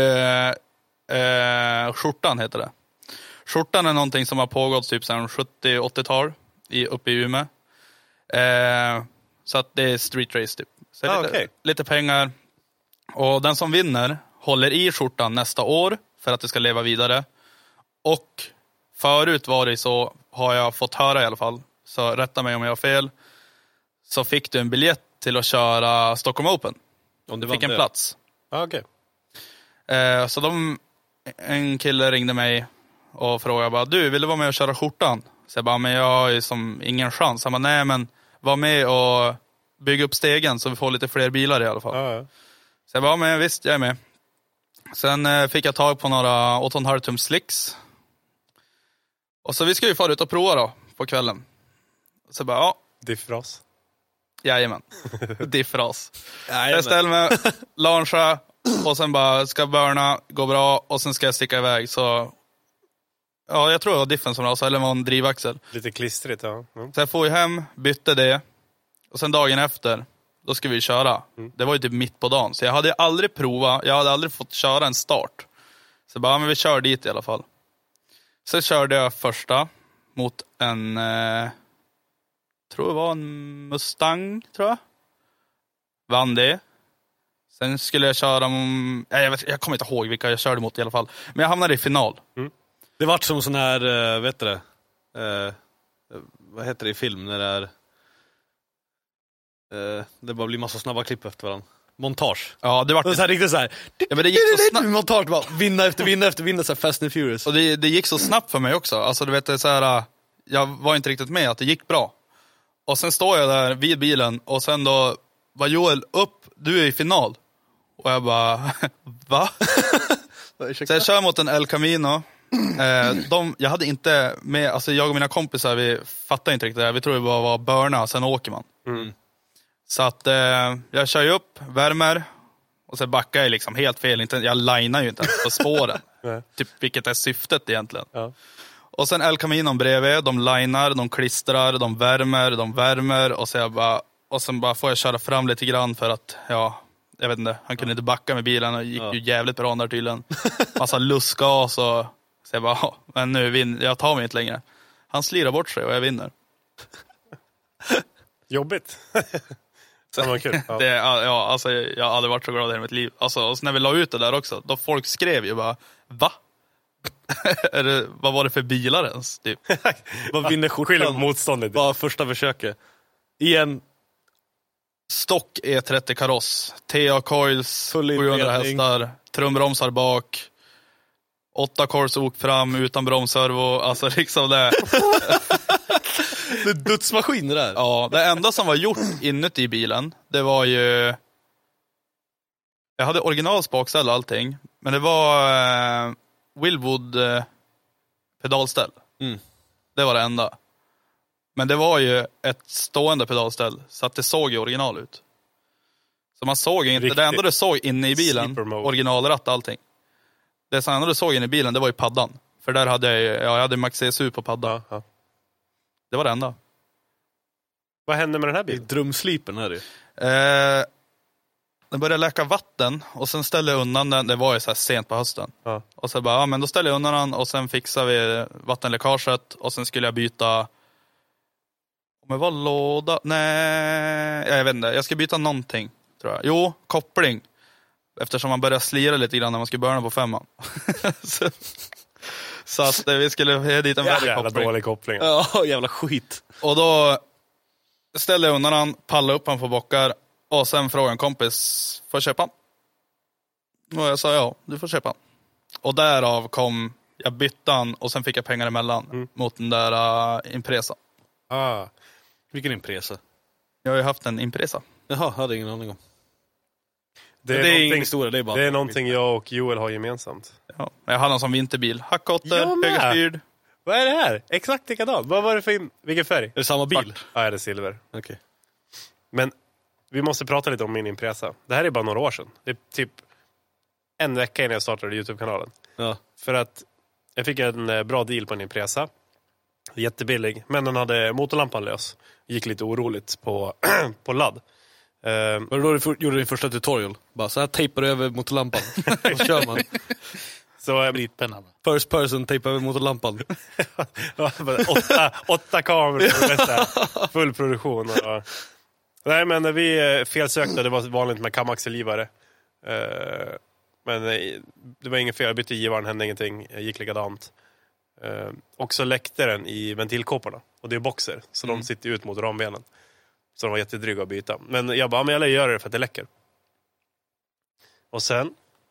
eh, skjortan heter det. Skjortan är någonting som har pågått typ sedan sjuttio-åttiotal i, uppe i Umeå. Eh, så att det är street race typ. Så Ah, lite, okay. lite pengar. Och den som vinner håller i skjortan nästa år för att det ska leva vidare. Och förut var det så, har jag fått höra i alla fall, så rätta mig om jag har fel, så fick du en biljett till att köra Stockholm Open. om det Fick en det. plats. Ah, okej. Eh, så de, en kille ringde mig och frågade bara, du, vill du vara med och köra skjortan? Så jag bara, men jag har ju som ingen chans. Han bara, nej men var med och bygga upp stegen så vi får lite fler bilar i alla fall. Ah, ja. Så jag bara, men visst, jag är med. Sen eh, fick jag tag på några åtta komma fem tum slicks. Och så vi ska ju fara ut och prova då på kvällen. Så jag bara, ja, Diffras. jajamän. Diffras. Nej, Jag ställer mig, launcha och sen bara ska börna, gå bra och sen ska jag sticka iväg. Så ja, jag tror det var diffen som rasade, eller var en drivaxel. Lite klistrigt, ja. Mm. Så jag får ju hem, bytte det. Och sen dagen efter, då ska vi köra. Mm. Det var ju typ mitt på dagen. Så jag hade aldrig provat, jag hade aldrig fått köra en start. Så bara, men vi kör dit i alla fall. Sen körde jag första mot en, eh, tror det var en Mustang, tror jag. Vann det. Sen skulle jag köra, om, jag, vet, jag kommer inte ihåg vilka jag körde mot i alla fall. Men jag hamnade i final. Mm. Det vart som sån här, uh, vet du det? Uh, vad heter det i film när det är... Uh, det bara blir massa snabba klipp efter varandra. Montage. Ja, det var det. Så här, riktigt så här. Ja, men det gick så snabbt. Montage bara, vinna efter vinna efter vinna, så här Fast and Furious. Och det, det gick så snabbt för mig också. Alltså du vet, det så här, jag var inte riktigt med att det gick bra. Och sen står jag där vid bilen och sen då var Joel upp, du är i final. Och jag bara, va? Så jag kör mot en El Camino. Eh, de, jag hade inte med, alltså jag och mina kompisar, vi fattar inte riktigt det här. Vi tror det bara var börna, sen åker man. Mm. Så att eh, jag kör ju upp, värmer. Och så backar jag liksom helt fel. Inte, jag linar ju inte ens på spåren. Typ vilket är syftet egentligen. Ja. Och sen El Camino bredvid, de linar, de klistrar, de värmer, de värmer. Och, så jag bara, och sen bara får jag köra fram lite grann för att, ja, jag vet inte, han kunde inte backa med bilen och gick Ja. ju jävligt bra där tydligen. Massa lustgas och så jag bara, ja, men nu vinner, jag tar mig inte längre. Han slirar bort sig och jag vinner. Jobbigt. Det var kul. Ja. Det, ja, alltså, jag har aldrig varit så glad i hela mitt liv. Alltså, och så när vi la ut det där också, då folk skrev ju bara, va? Är det, vad var det för bilar ens? Typ. Vad vinner Skiljer på skjortan? motståndet. Bara första försöket. Igen. Stock E trettio kaross, T A coils, Full sjuhundra inredning. hästar, trumbromsar bak, åtta kors ok fram utan bromsservo, alltså liksom det. Det är dödsmaskiner där. Ja, det enda som var gjort inuti i bilen, det var ju, jag hade original spakställ och allting, men det var eh, Willwood eh, pedalställ. Mm. Det var det enda. Men det var ju ett stående pedalställ, så att det såg ju original ut. Så man såg ju inte, Riktigt. det enda du såg inne i bilen, Sleeper-mode. originalratt och allting. Det enda du såg inne i bilen, det var ju paddan. För där hade jag ju, ja, jag hade Max C S U på paddan. Ja, ja. Det var det enda. Vad hände med den här Det är bilen? drömslipen här. Eh, den började läcka vatten och sen ställde jag undan den. Det var ju så här sent på hösten. Ja. Och så bara, ja, men då ställde jag undan den och sen fixade vi vattenläckaget och sen skulle jag byta, om det var låda, nej, jag vet inte, jag ska byta någonting tror jag. Jo, koppling. Eftersom man börjar slira lite grann när man ska börja på femman. så, Så att eh, vi skulle ha dit en värre Jävla koppling. dålig koppling. Ja, jävla skit. Och då ställde jag undan han, pallade upp han på bockar och sen frågade en kompis, får jag köpa han? Och jag sa ja, du får köpa han. Och därav kom, jag bytte han och sen fick jag pengar emellan mm. mot den där uh, Impresa. Ah, vilken Impresa? Jag har ju haft en Impresa. Jaha, hade ingen aning om. Det är, det är ingen historia, det är bara... Det är någonting jag och Joel har gemensamt. Ja, jag hade en som vinterbil. Hackåtter, Jag med. högerstyrd. Vad är det här? Exakt likadant. Vad var det för... Vilken färg? Är det samma bil? Svart. Ja, det är silver. Okej. Okay. Men vi måste prata lite om min Impresa. Det här är bara några år sedan. Det är typ en vecka innan jag startade YouTube-kanalen. Ja. För att jag fick en bra deal på en Impresa. Jättebillig. Men den hade motorlampan lös. Gick lite oroligt på, på ladd. Uh, Var det då du för, gjorde din första tutorial? Bara så här tejpar du över motorlampan. Så kör man. Så Blitpennan. First person tejpar över motorlampan. åtta, åtta kameror. Full produktion. Och, nej, men vi felsökte. Det var vanligt med kamaxelgivare. Uh, men det var inget fel. Jag bytte givaren, hände ingenting. Jag gick likadant. Uh, och så läckte den i ventilkåporna. Och det är boxer. Så mm. de sitter ut mot rambenen. Så de var jättedryga att byta. Men jag bara, men jag gör det för att det läcker. Och sen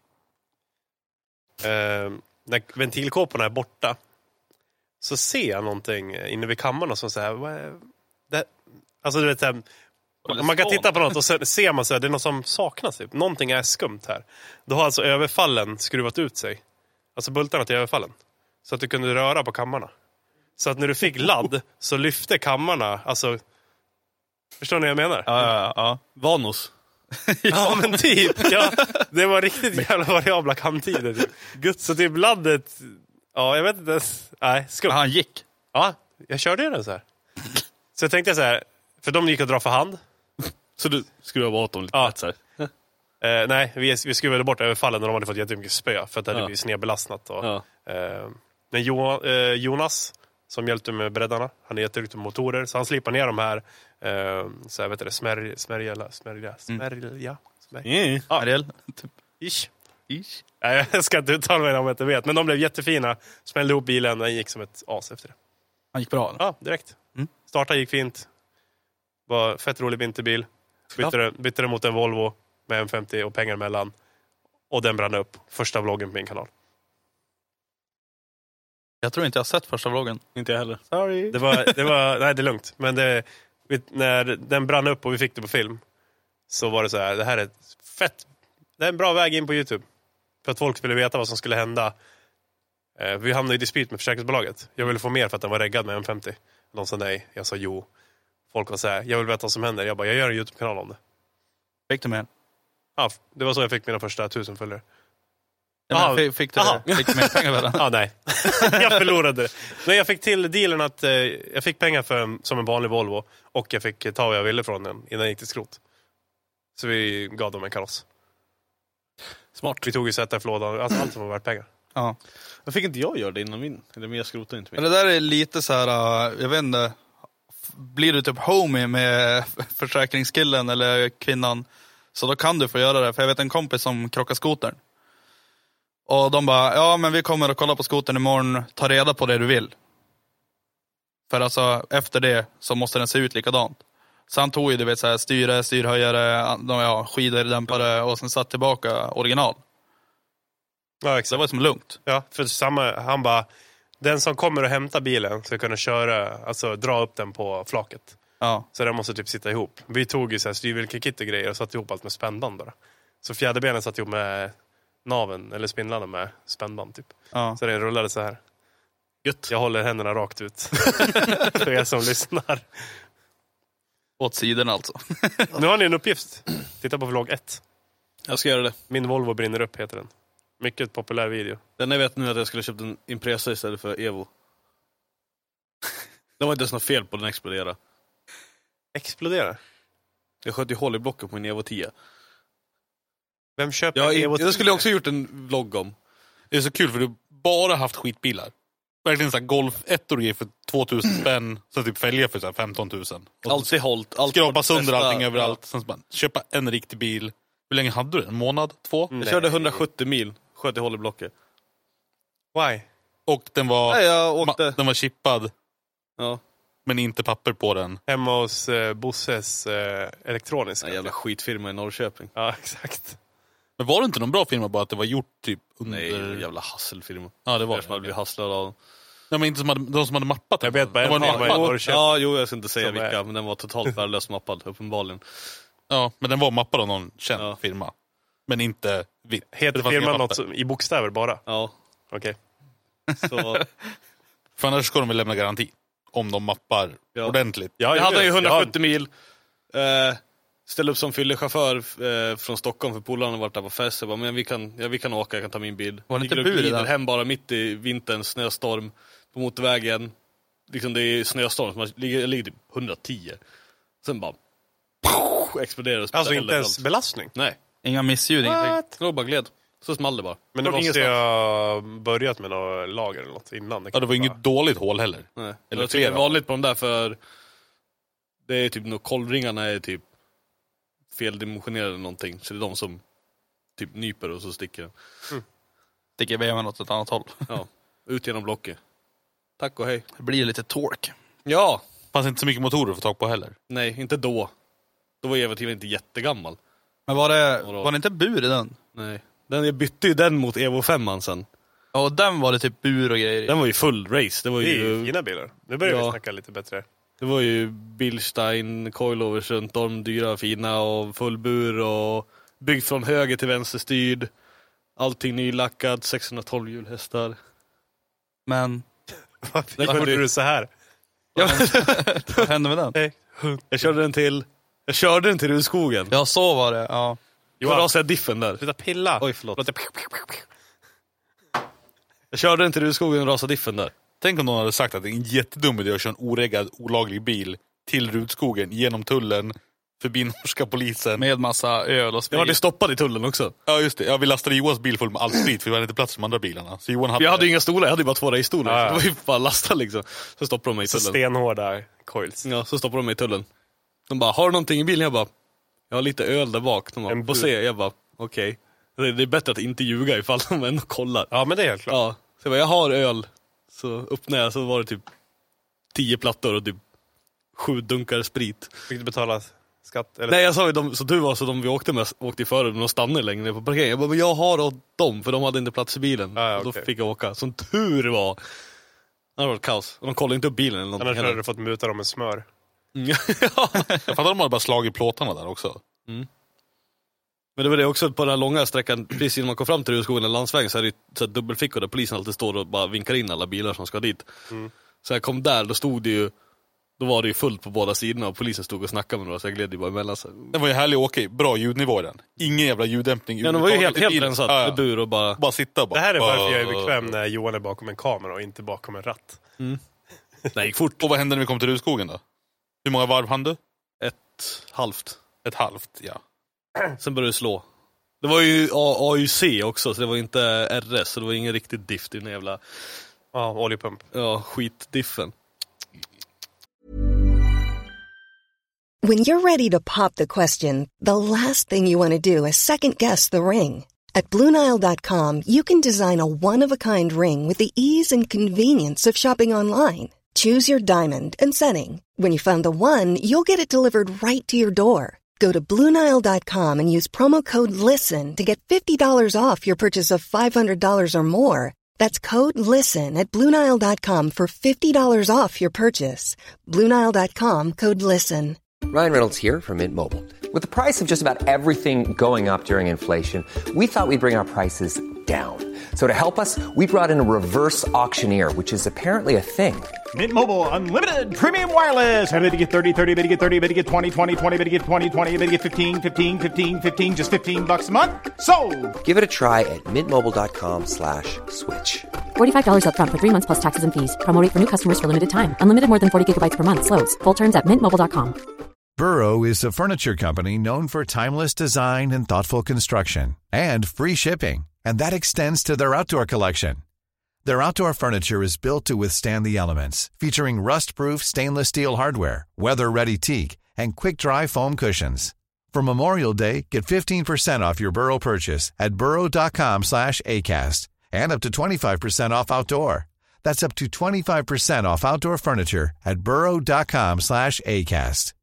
eh, när ventilkåporna är borta så ser jag någonting inne vid kammarna som så här, vad är det? Alltså du vet så här, man kan titta på något och så ser man så här, det är något som saknas typ. Någonting är skumt här. Då har alltså överfallen skruvat ut sig. Alltså bultarna till överfallen. Så att du kunde röra på kammarna. Så att när du fick ladd så lyfte kammarna, alltså. Förstår ni vad jag menar? Ja, ja, ja. Vanos. Ja, men typ. Ja, det var riktigt jävla variabla kamtider. Typ. Så typ laddet... Ja, jag vet inte. Nej, skumt. Han gick. Ja, jag körde den så här. Så jag tänkte så här, för de gick att dra för hand. Så du skruvade åt dem lite ja. lätt så här? Eh, nej, vi, vi skruvade bort överfallen när de hade fått jättemycket spö. För att det hade ja. blivit snedbelastnat. Och, ja. eh, men jo, eh, Jonas, som hjälpte med breddarna, han är jätteduktig med motorer. Så han slipar ner de här... Uh, så jag vet inte, smärja, smärja, smärja, smärja, mm. ja, Ariel. Ish. Ish. Nej, jag ska inte uttala mig om jag inte vet. Men de blev jättefina, smällde ihop bilen och gick som ett as efter det. Han gick bra, eller? Ja, direkt. Mm. Starta gick fint. Var fett rolig vinterbil. Bytte, ja. bytte den mot en Volvo med en femtio och pengar emellan. Och den brann upp. Första vloggen på min kanal. Jag tror inte jag har sett första vloggen. Inte jag heller. Sorry. Det var, det var, nej, det är lugnt. Men det, när den brann upp och vi fick det på film så var det så här, det här är fett. Det är en bra väg in på YouTube. För att folk ville veta vad som skulle hända. Eh, vi hamnade i dispyt med försäkringsbolaget. Jag ville få mer för att den var reggad med en femtio. De sa nej. Jag sa jo. Folk var så här, jag vill veta vad som händer. Jag bara, jag gör en YouTube-kanal om det. Fick du med? Ja, det var så jag fick mina första tusen följare. Ja, fick, fick, du, fick du mer pengar för den? Ja, nej. Jag förlorade. Men jag fick till dealen att eh, jag fick pengar för, som en vanlig Volvo. Och jag fick ta vad jag ville från den innan jag gick till skrot. Så vi gav dem en kaross. Smart. Vi tog ju sätta flådan, alltså allt som var värt pengar. Ja. Men fick inte jag göra det innan min? Eller men jag skrotade inte min. Men det där är lite så här, jag vet inte. Blir du typ homie med försäkringskillen eller kvinnan, så då kan du få göra det. För jag vet en kompis som krockar skotern. Och de bara, ja men vi kommer att kolla på skotern imorgon, ta reda på det du vill. För alltså efter det så måste den se ut likadant. Så han tog ju, du vet, så här, styre, styrhöjare, de, ja, skidor, dämpare och sen satt tillbaka original. Ja, exakt. Så det var som lugnt. Ja, för samma, han bara, den som kommer och hämta bilen ska kunna köra, alltså dra upp den på flaket. Ja. Så den måste typ sitta ihop. Vi tog ju så här styrvilkekit och grejer och satt ihop allt med spännband då. Så fjäderbenen satt ihop med naven eller spindlarna med spännband typ. Ja. Så den rullade så här. Gött. Jag håller händerna rakt ut. För er som lyssnar. Åt sidan alltså. Nu har ni en uppgift. Titta på vlogg ett. Jag ska göra det. Min Volvo brinner upp heter den. Mycket populär video. Den jag vet nu att jag skulle köpt en Impresa istället för Evo. Det var inte ens något fel på den explodera. Explodera? Jag sköt ju hål i blocket på min Evo tio. Vem köper ja, en Evo tio? Det skulle jag också gjort en vlogg om. Det är så kul för du bara haft skitbilar. Verkligen så här Golf ett och för tvåtusen spänn. Så typ fälgar för så här femton tusen. Alltid hållt. Allt skrapa sönder testa, allting ja. överallt. Sen så bara, köpa en riktig bil. Hur länge hade du? En månad? Två? Jag körde hundrasjuttio mil. Sköt i hål i blocket. Why? Och den var, Nej, jag åkte. ma- den var chippad, Ja. men inte papper på den. Hemma hos eh, Bosses eh, elektroniska. En jävla skitfirma i Norrköping. Ja, exakt. Men var det inte någon bra firma bara att det var gjort typ under... Nej, en jävla hasselfirma. Ja, det var Jag som hade blivit hasslad av dem. Ja, men inte som hade, de som hade mappat den. Jag vet bara Det en var firma i mappad. Norrköping. Ja, jo, jag ska inte säga Som vilka, är- men den var totalt värdelöst mappad, uppenbarligen. Ja, men den var mappad av någon känd Ja. firma. Men inte vitt. Heter Det fanns inga firman papper. något som, i bokstäver bara? Ja, Okej. så... För annars ska de väl lämna garanti. Om de mappar Ja. ordentligt. Ja, Jag hade ju ja. hundrasjuttio mil. Eh, ställde upp som fyllechaufför eh, från Stockholm för polarna varit där på fest. Jag bara, men vi kan, ja, vi kan åka, jag kan ta min bil. Var det inte Ligger och bur i glider den? hem bara mitt i vinterns snöstorm på motorvägen. Liksom det är snöstorm, så man ligger, jag ligger typ hundratio. Sen bara pow, exploderar och Alltså sprutar inte eld ens överallt. belastning? Nej, Inga missljud, ingenting. det låg bara gled. Så small det bara. Men det Från måste ju ingenstans. ha börjat med något lager eller något innan. Ja, det var inget dåligt hål heller. Nej. Eller Eller jag tycker det är flera. vanligt på de där, för det är typ nog kolvringarna är typ feldimensionerade eller någonting. Så det är de som typ nyper och så sticker den. Sticker vevan åt ett annat håll. Ja, ut genom blocket. Tack och hej. Det blir lite tork. Ja, Fanns inte så mycket motorer att få tag på heller. nej, inte då. Då var Eva inte jättegammal. Men var det, Vadå? var det inte bur i den? Nej. Den, jag bytte ju den mot Evo fem sen. Ja, och den var det typ bur och grejer i. Den var ju full race. Det var Det är ju ju, fina bilar. Nu börjar vi Ja. snacka lite bättre. det var ju Bilstein, coilovers runt om, dyra, fina och full bur och byggt från höger till vänster styrd. Allting nylackat, sexhundratolv hjulhästar. Men Där kunde du så här. vad hände med den? Hej. Jag körde den till Jag körde den till Rudskogen. Ja, så var det. Ja. Jag Johan, rasade diffen där. sluta pilla. Oj, förlåt. Låt det... Jag körde den till Rudskogen och rasade diffen där. Tänk om någon hade sagt att det är en jättedum idé att köra en oreggad, olaglig bil till Rudskogen, genom tullen, förbi norska polisen. Med massa öl och Jag sprit. var stoppad i tullen också. Ja, just det. Ja, vi lastade Johans bil full med all sprit för vi hade inte plats med de andra bilarna. Så Johan hade... Jag hade ju inga stolar, jag hade ju bara två racestolar. Ja, ja. Det var ju bara lasta liksom. Så stoppade de mig i Så tullen. stenhårda coils. Ja, så stoppade de mig i tullen. De bara, har du någonting i bilen? Jag bara, jag har lite öl där bak. De bara, En få bur. se. Jag bara, okej. Okay. Det är bättre att inte ljuga ifall de ändå kollar. Ja, men det är helt klart. Ja, så jag bara, jag har öl. Så öppnade jag, så var det typ tio plattor och typ sju dunkar sprit. Fick du betala skatt? Eller? Nej, jag sa ju, de, så du var så de vi åkte med åkte i före, men de stannade längre ner på parkeringen. Jag bara, men jag har åt dem, för de hade inte plats i bilen. Ah, ja, och då okej. fick jag åka. Som tur var. Det var ett kaos. Och de kollade inte upp bilen eller någonting. Annars hade heller. du fått muta dem med smör. Ja. Jag fattar att de hade bara slagit plåtarna där också. Men det var det också på den här långa sträckan, precis innan man kom fram till Rudskogen eller landsvägen, så är det så här dubbelfickor där polisen alltid står och bara vinkar in alla bilar som ska dit. Mm. Så jag kom där, då stod det ju, då var det ju fullt på båda sidorna och polisen stod och snackade med några, så jag gled ju bara emellan. Så. Den var ju härlig att åka i. Bra ljudnivå i den. Ingen jävla ljuddämpning. Ja, de var ju helt, helt bilen. rensat Ja, ja. med bur och bara... Bara sitta bara. Det här är varför jag är Bara- bekväm när Johan är bakom en kamera och inte bakom en ratt. Nej, gick fort. Och vad hände när vi kom till Rudskogen då? Hur många varv hann du? Ett halvt. Ett halvt, ja. Sen började det slå. Det var ju A U C också, så det var inte R S, så det var ingen riktigt diff. Det är en jävla, Ja, oljepump. ja, skitdiffen. When you're ready to pop the question, the last thing you want to do is second-guess the ring. At Blue Nile dot com, you can design a one-of-a-kind ring with the ease and convenience of shopping online. Choose your diamond and setting. When you find the one, you'll get it delivered right to your door. Go to Blue Nile dot com and use promo code LISTEN to get fifty dollars off your purchase of five hundred dollars or more. That's code LISTEN at Blue Nile dot com for fifty dollars off your purchase. Blue Nile dot com, code LISTEN. Ryan Reynolds here from Mint Mobile. With the price of just about everything going up during inflation, we thought we'd bring our prices down. So to help us, we brought in a reverse auctioneer, which is apparently a thing. Mint Mobile Unlimited Premium Wireless. Ready to get thirty, thirty, bit to get thirty, bit to get twenty, twenty, twenty, bit to get twenty, twenty, bit to get fifteen, fifteen, fifteen, fifteen, just fifteen bucks a month? Sold! Give it a try at mintmobile.com slash switch. forty-five dollars up front for three months plus taxes and fees. Promo rate for new customers for limited time. Unlimited more than forty gigabytes per month. Slows full terms at mint mobile dot com. Burrow is a furniture company known for timeless design and thoughtful construction, and free shipping, and that extends to their outdoor collection. Their outdoor furniture is built to withstand the elements, featuring rust-proof stainless steel hardware, weather-ready teak, and quick-dry foam cushions. For Memorial Day, get fifteen percent off your Burrow purchase at burrow dot com slash acast, and up to twenty-five percent off outdoor. That's up to twenty-five percent off outdoor furniture at burrow.com slash acast.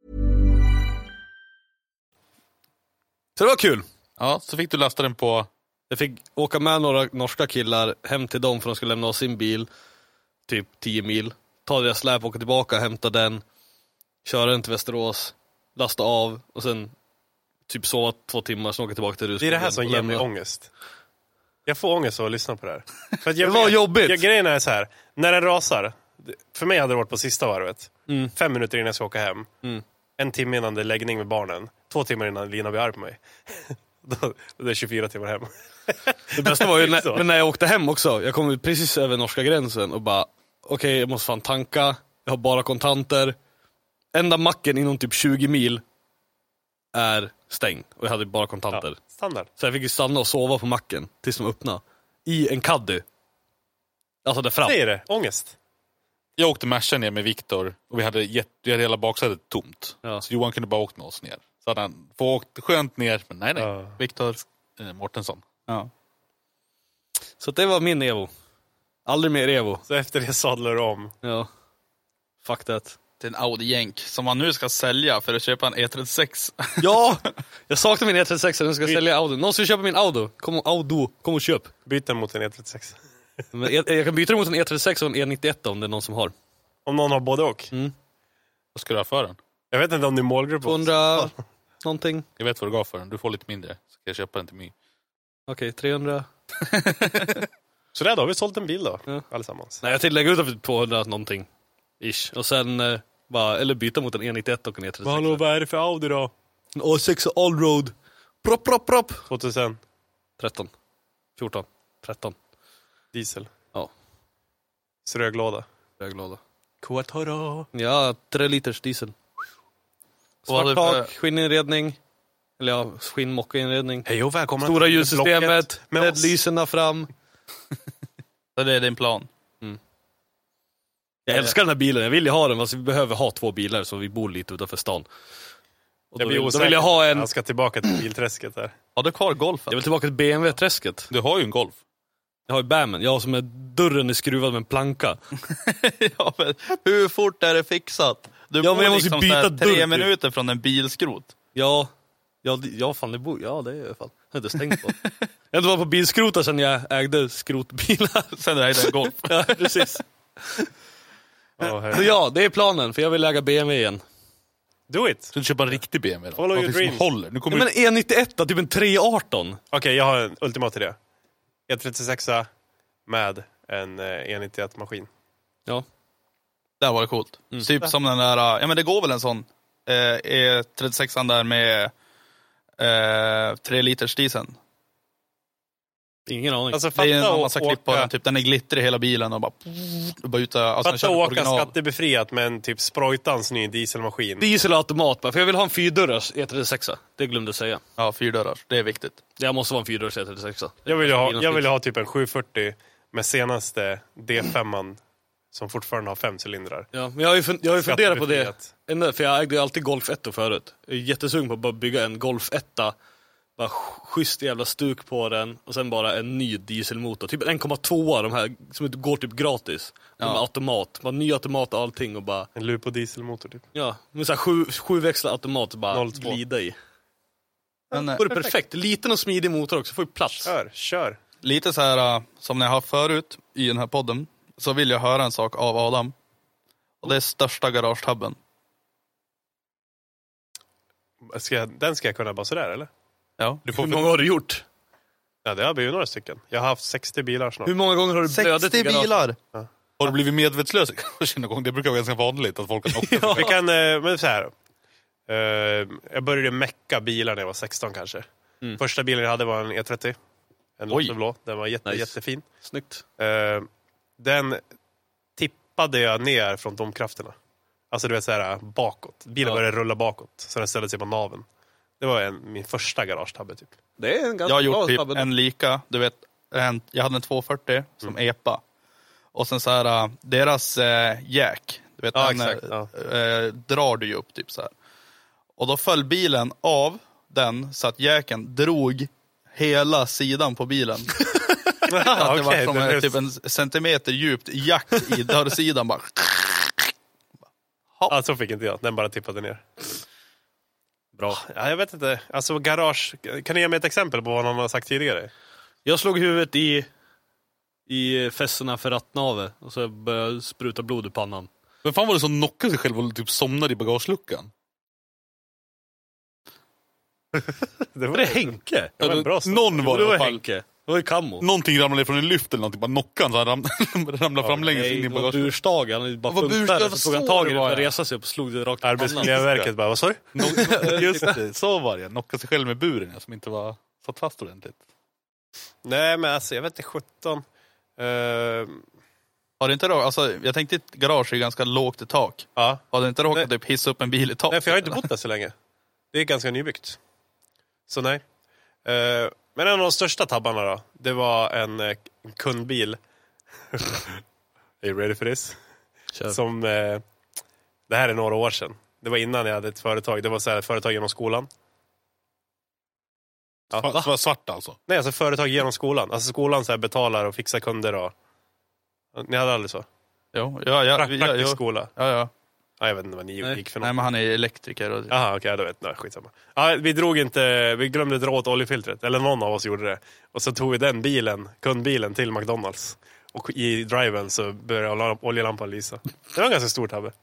Så det var kul. Ja, så fick du lasta den på... Jag fick åka med några norska killar hem till dem för de skulle lämna oss sin bil. Typ tio mil. Ta deras släp, åka tillbaka, hämta den. Köra den till Västerås. Lasta av och sen typ sova två timmar, så åka tillbaka till Russkogen. Det är det här som ger mig ångest. Jag får ångest av att lyssna på det här. För att jag, det var jobbigt. Jag, grejen är så här, när den rasar, för mig hade det varit på sista varvet. Mm. Fem minuter innan jag ska åka hem. Mm. En timme innan det är läggning med barnen. Två timmar innan Lina blir arg på mig. Då, det är tjugofyra timmar hem. Det bästa var ju när, men när jag åkte hem också. Jag kom precis över norska gränsen och bara, okej, okay, jag måste fan tanka. Jag har bara kontanter. Enda macken inom typ tjugo mil är stängd. Och jag hade bara kontanter. Ja, standard. Så jag fick ju stanna och sova på macken tills de öppnade. I en caddy. Alltså där fram. Säger det, ångest. Jag åkte Merca ner med Viktor och vi hade, jätt, vi hade hela baksätet tomt. Ja. Så Johan kunde bara åkt med oss ner. Så hade han få åkt skönt ner, men nej nej. Ja. Viktor eh, Mortensson. Ja. Så det var min Evo. Aldrig mer Evo. Så efter det sadlar du om. Ja. Fuck that. Det är en Audi-jänk som man nu ska sälja för att köpa en E trettiosex. Ja! Jag saknar min E trettiosex och nu ska jag sälja Audi. Någon ska köpa min Audi. Kom och, Audi. Kom och köp. Byt den mot en E trettiosex. Men jag, jag kan byta den mot en E trettiosex och en E nittioett om det är någon som har. Om någon har både och. Mm. Vad ska du ha för den? Jag vet inte om det är målgrupp. tvåhundra någonting. Jag vet vad du gav för den. Du får lite mindre. Så ska jag köpa den till mig. Okej, okay, trehundra. Så där då har vi sålt en bil då. Ja. Allesammans. Nej, jag tillägger ut för tvåhundra någonting. Ish. Och sen eh, bara, eller byta mot en E nittioett och en E trettiosex. Hallå, vad är det för Audi då? En A sex Allroad. Propp, propp, propp. tjugohundratretton. fjorton. tretton. Diesel. Ja. Röglåda. Röglåda. Quattro. Ja, tre liters diesel. Vad Svart tak, skinninredning. Eller ja, skinnmockainredning. Hej och välkomna. Stora ljussystemet. Med lyserna fram. Så det är din plan. Mm. Jag älskar den här bilen. Jag vill ju ha den. Fast vi behöver ha två bilar så vi bor lite utanför stan. Och då, vill, då vill jag ha en... Jag ska tillbaka till bilträsket här. Har du kvar golfen? Jag vill tillbaka till B M W-träsket. Du har ju en Golf. Jag har ju Bammen. Jag som är dörren är skruvad med en planka. Ja, men hur fort är det fixat? Du ja, bor men jag måste liksom byta tre dörr, minuter från en bilskrot. Ja, ja, ja fan det bor. Ja, det är i alla fall. Jag har inte stängt på. Jag har inte varit på bilskrotar sedan jag ägde skrotbilar. Sen jag ägde en Golf. Ja, precis. Oh, så ja, det är planen. För jag vill äga B M W igen. Do it. Så du köper en riktig B M W då? Follow your dreams. Håller. Nu kommer ja, men E nittioett typ en tre arton. Okej, okay, jag har en ultimat idé. E trettiosex med en E nittioett-maskin. Ja. Det var coolt. Mm. Typ som den där, ja men det går väl en sån eh, E trettiosex där med eh, tre liters dieseln. Ingen aning. Alltså, det är en massa åka... klipp på den, typ den är glittrig i hela bilen och bara, bara ut, alltså, fatta åka original. Skattebefriat med en typ sprojtans ny dieselmaskin. Diesel och automat bara, för jag vill ha en fyrdörrars E trettiosex. Det glömde jag säga. Ja, fyrdörrars, det är viktigt. Det måste vara en fyrdörrars E trettiosex. Jag vill ha, jag vill ha typ en sjuhundrafyrtio med senaste D fem som fortfarande har fem cylindrar. Ja, men jag har ju, fun- jag har ju funderat på det. För jag ägde ju alltid Golf ett förut. Jag är jättesugen på att bara bygga en Golf ett. Bara schysst jävla stuk på den. Och sen bara en ny dieselmotor. Typ en en komma två de här som går typ gratis. Ja. Med automat. Bara ny automat och allting. Och bara... En lupo dieselmotor typ. Ja, med så här sju, sju växlar automat bara noll två glida i. Men, det är perfekt. perfekt. Liten och smidig motor också. Får ju plats. Kör, kör. Lite så här uh, som ni har haft förut i den här podden. Så vill jag höra en sak av Adam. Och det är största garagetabben. Ska jag, den ska jag kunna bara sådär eller? Ja. Du får Hur många har du gjort? Ja, det har blivit några stycken. Jag har haft sextio bilar snart. Hur många gånger har du blödit sextio bilar? Ja. Har du blivit medvetslös någon gång? Det brukar vara ganska vanligt att folk kan åka. Ja. Vi kan, men så här. Uh, jag började mecka bilar när jag var sexton kanske. Mm. Första bilen jag hade var en E trettio. En blå. Den var jätte, nice. jättefin. Snyggt. Uh, den tippade jag ner från domkrafterna. Alltså du vet så här bakåt. Bilen ja. började rulla bakåt. Så den ställde sig på naven. Det var en, min första garagetabbe typ. Det är en ganska jag har gjort typ tabbe. En lika, du vet, en, jag hade en tvåhundrafyrtio som mm. E P A. Och sen så här, deras äh, jack, du vet, ja, den, exakt, ja. äh, drar du ju upp typ så här. Och då föll bilen av den så att jacken drog hela sidan på bilen. Att det okej, var som det en, är- typ en centimeter djupt jack i dörrsidan bara. Ja, så fick inte jag. Den bara tippade ner. Bra. Ja, jag vet inte. Alltså garage. Kan du ge mig ett exempel på vad någon har sagt tidigare? Jag slog huvudet i i fässorna för rattnave och så började jag spruta blod ur pannan. Men fan var det som knockade sig själv och typ somnade i bagageluckan? Det var Var det Henke? Det var en bra story. Någon var Det det i var alla fall. Henke. Det var ju Kammo. Någonting ramlade ner från en lyft eller någonting. Bara knockan så han ram, ramlade fram längst in i Nej, det var bagageluckan. Bursdag. Han hade bara Vad funkat Bursdag? där. Vad Så tog han så tag i det det var, och ja. resa sig upp och slog det rakt i pannan. Arbetsmiljöverket bara, vad sa du? Just det, så var det. Knockade sig själv med buren ja, som inte var satt fast ordentligt. Nej, men alltså jag vet inte, sjutton. Uh, Har det inte då, alltså, jag tänkte att garage är ganska lågt i tak. ja. Har det inte råkat Nej. typ hissa upp en bil i tak? Nej, för jag har inte bott där så länge. Det är ganska nybyggt. Så nej. Uh, men en av de största tabbarna då, det var en, eh, en kundbil. Are you ready for this? Kör. Som, eh, det här är några år sedan. Det var innan jag hade ett företag. Det var så här, företag genom skolan. Ja. Va? Var svart alltså? Nej, alltså företag genom skolan. Alltså skolan så här betalar och fixar kunder och... Ni hade aldrig så? Jo, ja, ja, Prakt, ja, praktisk ja, skola. ja, ja. Ja, jag vet inte vad ni Nej. gick för något. Nej, men han är elektriker. Och... Jaha, okej, okay, då vet jag. Skitsamma. Ja, vi drog inte... Vi glömde dra åt oljefiltret. Eller någon av oss gjorde det. Och så tog vi den bilen, kundbilen, till McDonalds. Och i driven så började oljelampan lysa. Det var en ganska stor tabbe.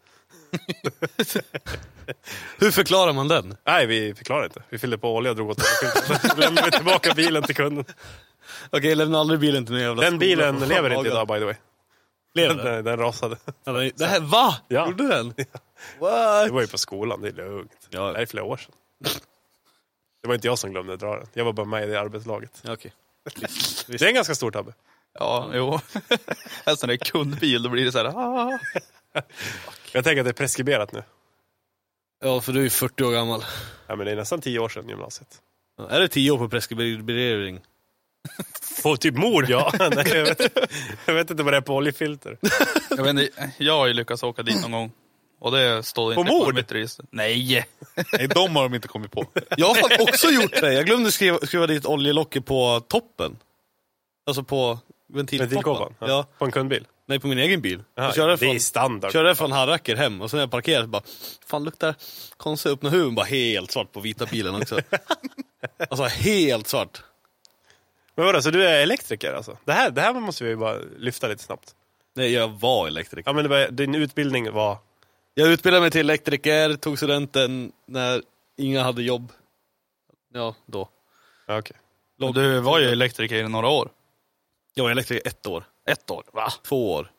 Hur förklarar man den? Nej, vi förklarade inte. Vi fyllde på olja och drog åt oljefiltret. Så lämnade vi tillbaka bilen till kunden. Okej, lämna aldrig bilen till någon jävla Den skola. bilen lever inte idag, by the way. Lever den? Den, den rasade. Ja, den- Det här, va? Ja. Gjorde den? Det What? var ju på skolan, det är lugnt. Ja. Det här är flera år sedan. Det var inte jag som glömde dra den. Jag var bara med i det arbetslaget. Ja, okej. Det är en ganska stor tabbe. Ja, jo. Helst när det är kundbil, då blir det så här... Ah. Jag tänker att det är preskriberat nu. Ja, för du är fyrtio år gammal. Ja, men det är nästan tio år sedan gymnasiet. Ja, är det tio år på preskribering? På typ mord, ja. Nej, jag, vet, jag vet inte vad det är på oljefilter. Jag vet inte, jag har ju lyckats åka dit någon gång. Och det står På inte mord? på mitt register. Nej! Nej, de har de inte kommit på. Jag har fan också gjort det. Jag glömde skriva, skriva dit oljelocket på toppen. Alltså på ventilkåpan. Ventilkåpan? Ja. Ja. På en kundbil? Nej, på min egen bil. Jaha, Jag körde det från, är standard. körde från Harracker hem och sen när jag parkerade bara, fan luktar konstigt, öppna huven bara helt svart på vita bilen också. Alltså helt svart. Men vadå, så du är elektriker alltså? Det här, det här måste vi ju bara lyfta lite snabbt. Nej, jag var elektriker. Ja, men det var, din utbildning var... Jag utbildade mig till elektriker, tog studenten när inga hade jobb. Ja, då. Ja, okej. Och du var ju elektriker i några år. Jag var elektriker ett år. Ett år, va? Två år.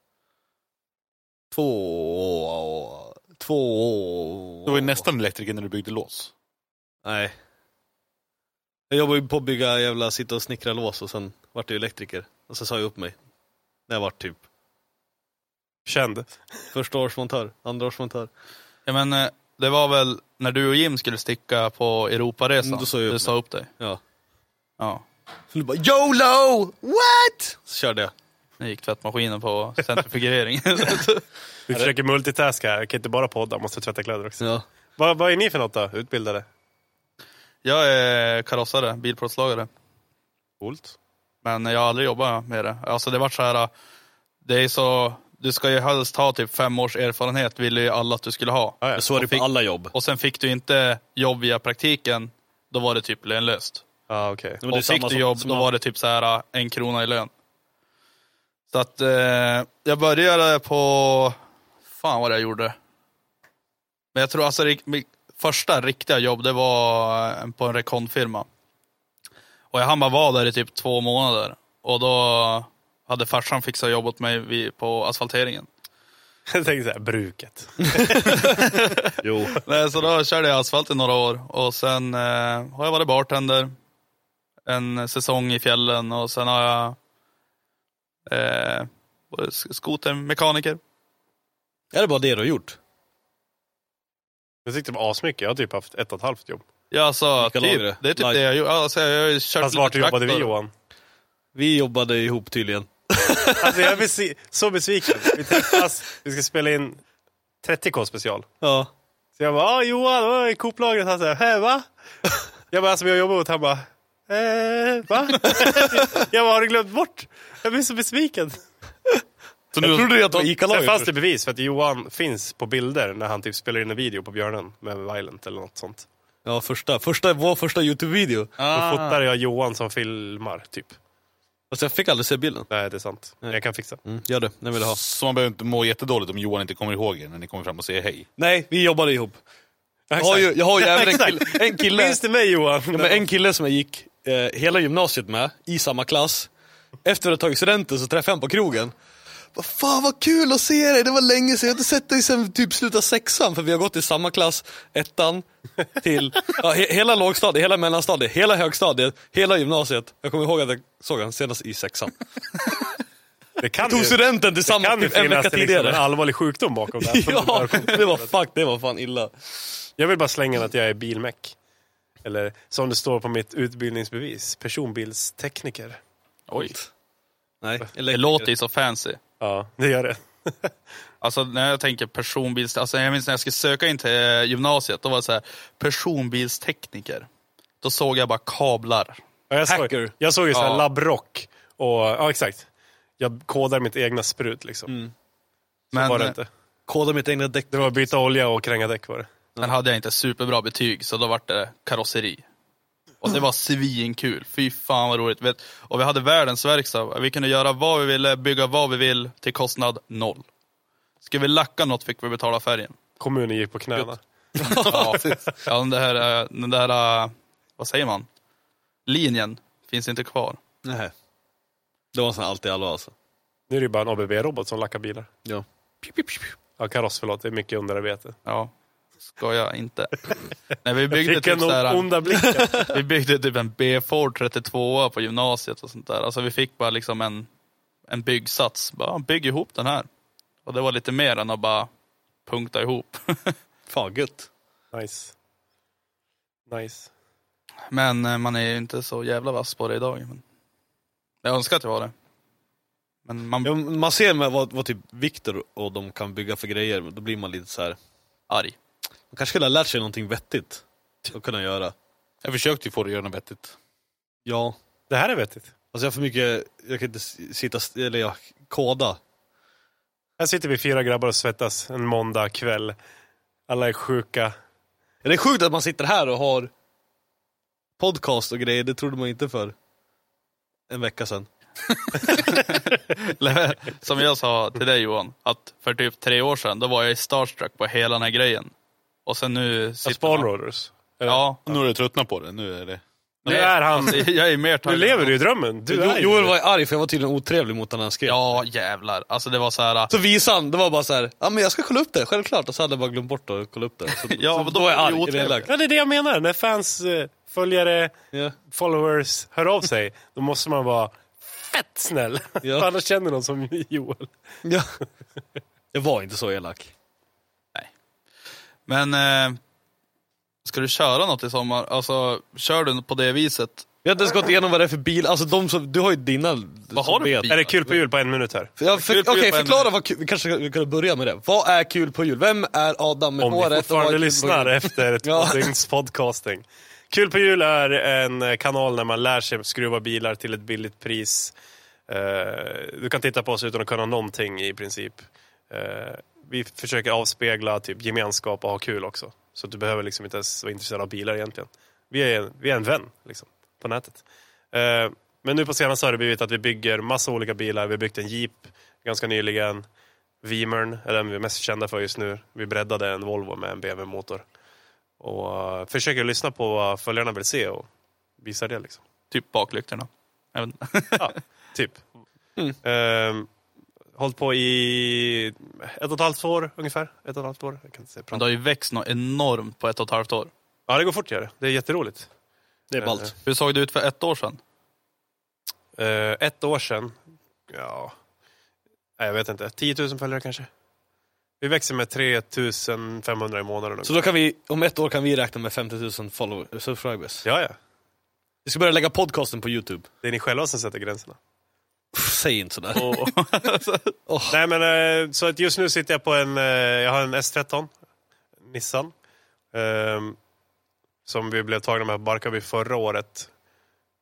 Två år. Två år. Du var ju nästan elektriker när du byggde lås. Nej. Jag jobbade ju på att bygga jävla sitta och snickra lås och sen vart jag elektriker. Och så sa jag upp mig. När jag var typ Känd. första årsmontör, andra årsmontör. Ja, men eh, det var väl när du och Jim skulle sticka på Europaresan. Mm, då sa jag upp du mig. sa upp dig. Ja. Ja. Så du bara YOLO! What? Så körde jag. Nu gick tvättmaskinen på centrifugering. Vi försöker multitaska här. Jag kan inte bara podda, måste tvätta kläder också. Ja. Vad, vad är ni för något då? Utbildade? Jag är karossare, bilplåtslagare. Coolt. Men jag har aldrig jobbat med det. Alltså det var så här, det är så, du ska ju helst ha typ fem års erfarenhet, ville ju alla att du skulle ha. Ja, ja. Så är det Och fick- på alla jobb. Och sen fick du inte jobb via praktiken, då var det typ lönlöst. Ja, okej. Men det är Och fick samma du som- jobb, som då han- var det typ så här en krona i lön. Så att eh, jag började på, fan vad jag gjorde. Men jag tror alltså mitt första riktiga jobb, det var eh, på en rekondfirma. Och jag hann bara vara där i typ två månader. Och då hade farsan fixat jobb åt mig vid, på asfalteringen. Jag tänkte så här, bruket. Jo. Nej, så då körde jag asfalt i några år. Och sen eh, har jag varit bartender en säsong i fjällen. Och sen har jag eh, varit sk- skotermekaniker. Är det bara det du har gjort? Jag tyckte det var asmycket. Jag har typ haft ett och ett halvt jobb. Ja, alltså, Vilka typ, lagre? det är typ Lag- det jag gjorde. Alltså, jag har ju kört Fast lite vart jobbade vi, traktor. Johan? Vi jobbade ihop tydligen. Alltså jag är besi- så besviken. Vi träffas, vi ska spela in trettio K special. Ja. Så jag bara, ah Johan, vad är Coop-lagret? Han säger, hä va? Jag bara, alltså vi har jobbat åt, han bara, Eh, va? Jag var har glömt bort. Jag blir så besviken. Så nu, jag trodde att det var Ica-laget. Sen fanns det bevis för att Johan finns på bilder när han typ spelar in en video på Björnen med Violent eller något sånt. Ja, första, första, vår första YouTube-video. Ah. Då fotar jag Johan som filmar, typ. Alltså jag fick aldrig se bilden. Nej, det är sant. Nej. Jag kan fixa. Mm, gör det, den vill jag ha. Så man behöver inte må jättedåligt om Johan inte kommer ihåg er när ni kommer fram och säger hej. Nej, vi jobbade ihop. Jag har ju, jag har ju även en kille, en kille. Minns det mig, Johan? Ja, men en kille som jag gick eh, hela gymnasiet med, i samma klass. Efter att ha tagit studenten så träffade jag på krogen. Vad fan, vad kul att se dig, det var länge sedan. Jag har inte sett dig sen typ sluta sexan, för vi har gått i samma klass, ettan till ja, he, hela lågstadiet, hela mellanstadiet, hela högstadiet, hela gymnasiet. Jag kommer ihåg att jag såg han senast i sexan. Det kan tog ju, studenten tillsammans det kan typ en vecka liksom tidigare. En allvarlig sjukdom bakom det här. Ja, det var, fuck, det var fan illa. Jag vill bara slänga att jag är bilmäck. Eller som det står på mitt utbildningsbevis, personbilstekniker. Oj. Nej, det låter ju så fancy. Ja, det gör det. Alltså när jag tänker personbils... Alltså jag minns när jag skulle söka in till gymnasiet, då var det så här, personbilstekniker. Då såg jag bara kablar. Ja, jag, såg, Hacker. jag såg ju så här Ja. labbrock. Och, ja, exakt. Jag kodar mitt egna sprut liksom. Mm. Så Men, var det inte. Koda mitt egna däck. Det var byta olja och kränga däck var det. Sen hade jag inte superbra betyg, så då var det karosseri. Och det var svinkul. Fy fan vad roligt. Vet, och vi hade världens verkstad. Vi kunde göra vad vi ville, bygga vad vi vill till kostnad noll. Ska vi lacka något fick vi betala färgen. Kommunen gick på knäna. Ja, ja den där, äh, den där äh, vad säger man? Linjen finns inte kvar. Nej. Det var så alltid allvar alltså. Nu är det ju bara en A B B-robot som lackar bilar. Ja. Ja, kaross, förlåt. Det är mycket underarbete. Ja, ska jag inte. Nej, vi byggde Fick typ en sådär, onda blickar. vi byggde typ en B Ford trettiotvå på gymnasiet och sånt där. Alltså vi fick bara liksom en, en byggsats. Bara bygg ihop den här. Och det var lite mer än att bara punkta ihop. Fan, gött. Nice. Nice. Men eh, man är ju inte så jävla vass på det idag. Men jag önskar att jag var det. Men man Ja, man ser med vad, vad typ Victor och de kan bygga för grejer. Då blir man lite så här. arg. Man kanske skulle ha lärt sig någonting vettigt att kunna göra. Jag försökte ju få det att göra något vettigt. Ja. Det här är vettigt. Alltså jag har för mycket, jag kan inte sitta, eller ja, koda. Här sitter vi fyra grabbar och svettas en måndag kväll. Alla är sjuka. Ja, det är sjukt att man sitter här och har podcast och grejer. Det trodde man inte för en vecka sedan. Som jag sa till dig, Johan, att för typ tre år sedan då var jag i starstruck på hela den här grejen. Och sen nu sitter Spawnrollers. Ja, Nu är du tröttnat på det. Nu är det... Nu är han... alltså, jag är mer Nu taggad. lever du i drömmen. Du är ju Joel det. var arg för jag var tydligen otrevlig mot den här skrev. Ja, jävlar. Alltså det var så här. Så visade han, det var bara så här, ja men jag ska kolla upp det, självklart. Och så hade jag bara glömt bort att kolla upp det. Så, Ja, så men då då är jag var det arg, otrevligt. elak. Ja, det är det jag menar. När fans, eh, följare, Ja. followers hör av sig, då måste man vara fett snäll. Ja. För annars känner någon som Joel. Ja. Jag var inte så elak. Men eh, ska du köra något i sommar? Alltså, kör du på det viset? Vi har inte ens gått igenom vad det är för bil. Alltså de som, du har ju dina. Vad har du för bil? Är det kul på jul på en minut här? Ja, för, Kul på Okej, jul på en förklara minut. vad kul, vi kanske vi kan börja med det. Vad är kul på jul? Vem är Adam med Om ni håret? och vad är fortfarande kul på lyssnar jul? efter två Ja. dygns podcasting. Kul på jul är en kanal när man lär sig skruva bilar till ett billigt pris. Eh, du kan titta på oss utan att kunna någonting i princip. Eh, vi försöker avspegla typ gemenskap och ha kul också. Så du behöver liksom inte ens vara intresserad av bilar egentligen. Vi är, vi är en vän liksom, på nätet. Eh, men nu på senaste har det blivit att vi bygger massa olika bilar. Vi har byggt en Jeep ganska nyligen. Vimern är den vi är mest kända för just nu. Vi breddade en Volvo med en B M W-motor. Och uh, försöker lyssna på vad följarna vill se och visa det liksom. Typ baklyktorna. Jag vet inte. Ja, typ. Mm. Uh, hållit på i ett och ett halvt år ungefär. Ett och ett halvt år. Jag kan inte säga. Men det har ju växt något enormt på ett och ett halvt år. Ja, det går fort, gör det. Det är jätteroligt. Det är ballt. Uh, Hur såg det ut för ett år sedan? uh, ett år sedan. Ja. Nej, jag vet inte. tio tusen följare kanske. Vi växer med tre tusen femhundra i månaden. Så då kan vi, om ett år kan vi räkna med femtio tusen followers, subscribers. Ja, ja. Vi ska börja lägga podcasten på YouTube. Det är ni själva som sätter gränserna. Pff, säg inte sådär. Och, Oh. nej, men eh, så att just nu sitter jag på en, eh, jag har en S tretton Nissan. Eh, som vi blev tagna med på Barkarby förra året.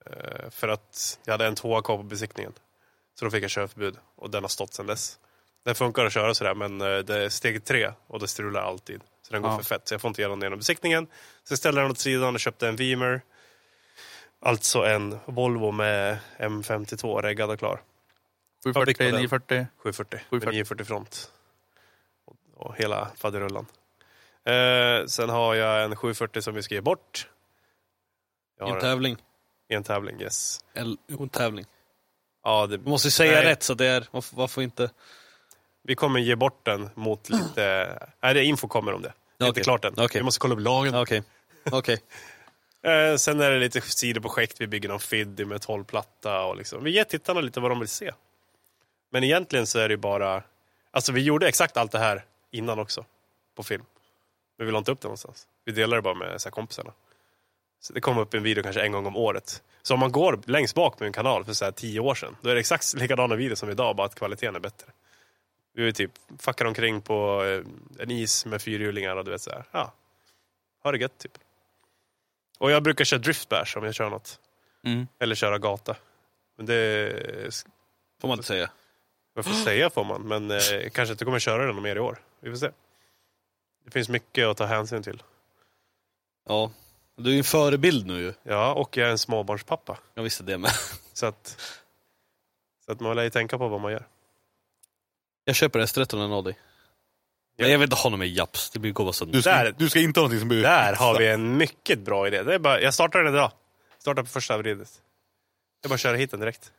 Eh, för att jag hade en tvåa kvar på besiktningen. Så då fick jag körförbud. Och den har stått sedan dess. Den funkar att köra sådär, men eh, det är steg tre. Och det strular alltid. Så den går Ja. för fett. Så jag får inte igenom den genom besiktningen. Så jag ställde den åt sidan och köpte en Vimer. Alltså en Volvo med M femtiotvå reggad och klar. sju fyrtio, nio fyrtio. sju fyrtio. sju fyrtio. Med nio fyrtio front. Och, och hela faderullan. Eh, sen har jag en sju fyrtio som vi ska ge bort. Jag I har en tävling. I en tävling, yes. En, en tävling. Ja, det, Du måste säga nej, rätt så det är, varför, varför inte? Vi kommer ge bort den mot lite... Nej, det är info kommer om det. Det är Okej. inte klart än. Okej. Vi måste kolla upp lagen. Okej. Okej. Eh, sen är det lite sidoprojekt. Vi bygger någon fiddy med tolvplatta. Och liksom. Vi ger tittarna lite vad de vill se. Men egentligen så är det bara... Alltså vi gjorde exakt allt det här innan också. På film. Men vi la inte upp det någonstans. Vi delar det bara med så här, kompisarna. Så det kommer upp en video kanske en gång om året. Så om man går längst bak med en kanal för så här tio år sedan. Då är det exakt likadana videor som idag. Bara att kvaliteten är bättre. Vi är typ fuckar omkring på eh, en is med fyrhjulingar och du vet så här. Ja. Har det gött typ. Och jag brukar köra driftbash om jag kör något. Mm. Eller köra gata. Men det Får man inte säga. vad får säga får man. Men eh, kanske inte kommer köra den mer i år. Vi får se. Det finns mycket att ta hänsyn till. Ja. Du är ju en förebild nu ju. Ja, och jag är en småbarnspappa. Jag visste det med. Så att, så att man lär ju tänka på vad man gör. Jag köper S tretton av dig. Men jag vill inte ha någon med japs. Det blir gå sönder. Du ska, Där- du ska inte ha någonting som blir... Där har vi en mycket bra idé. Det är bara, jag startar den idag. Startar på första vridet. Jag bara köra hit den direkt.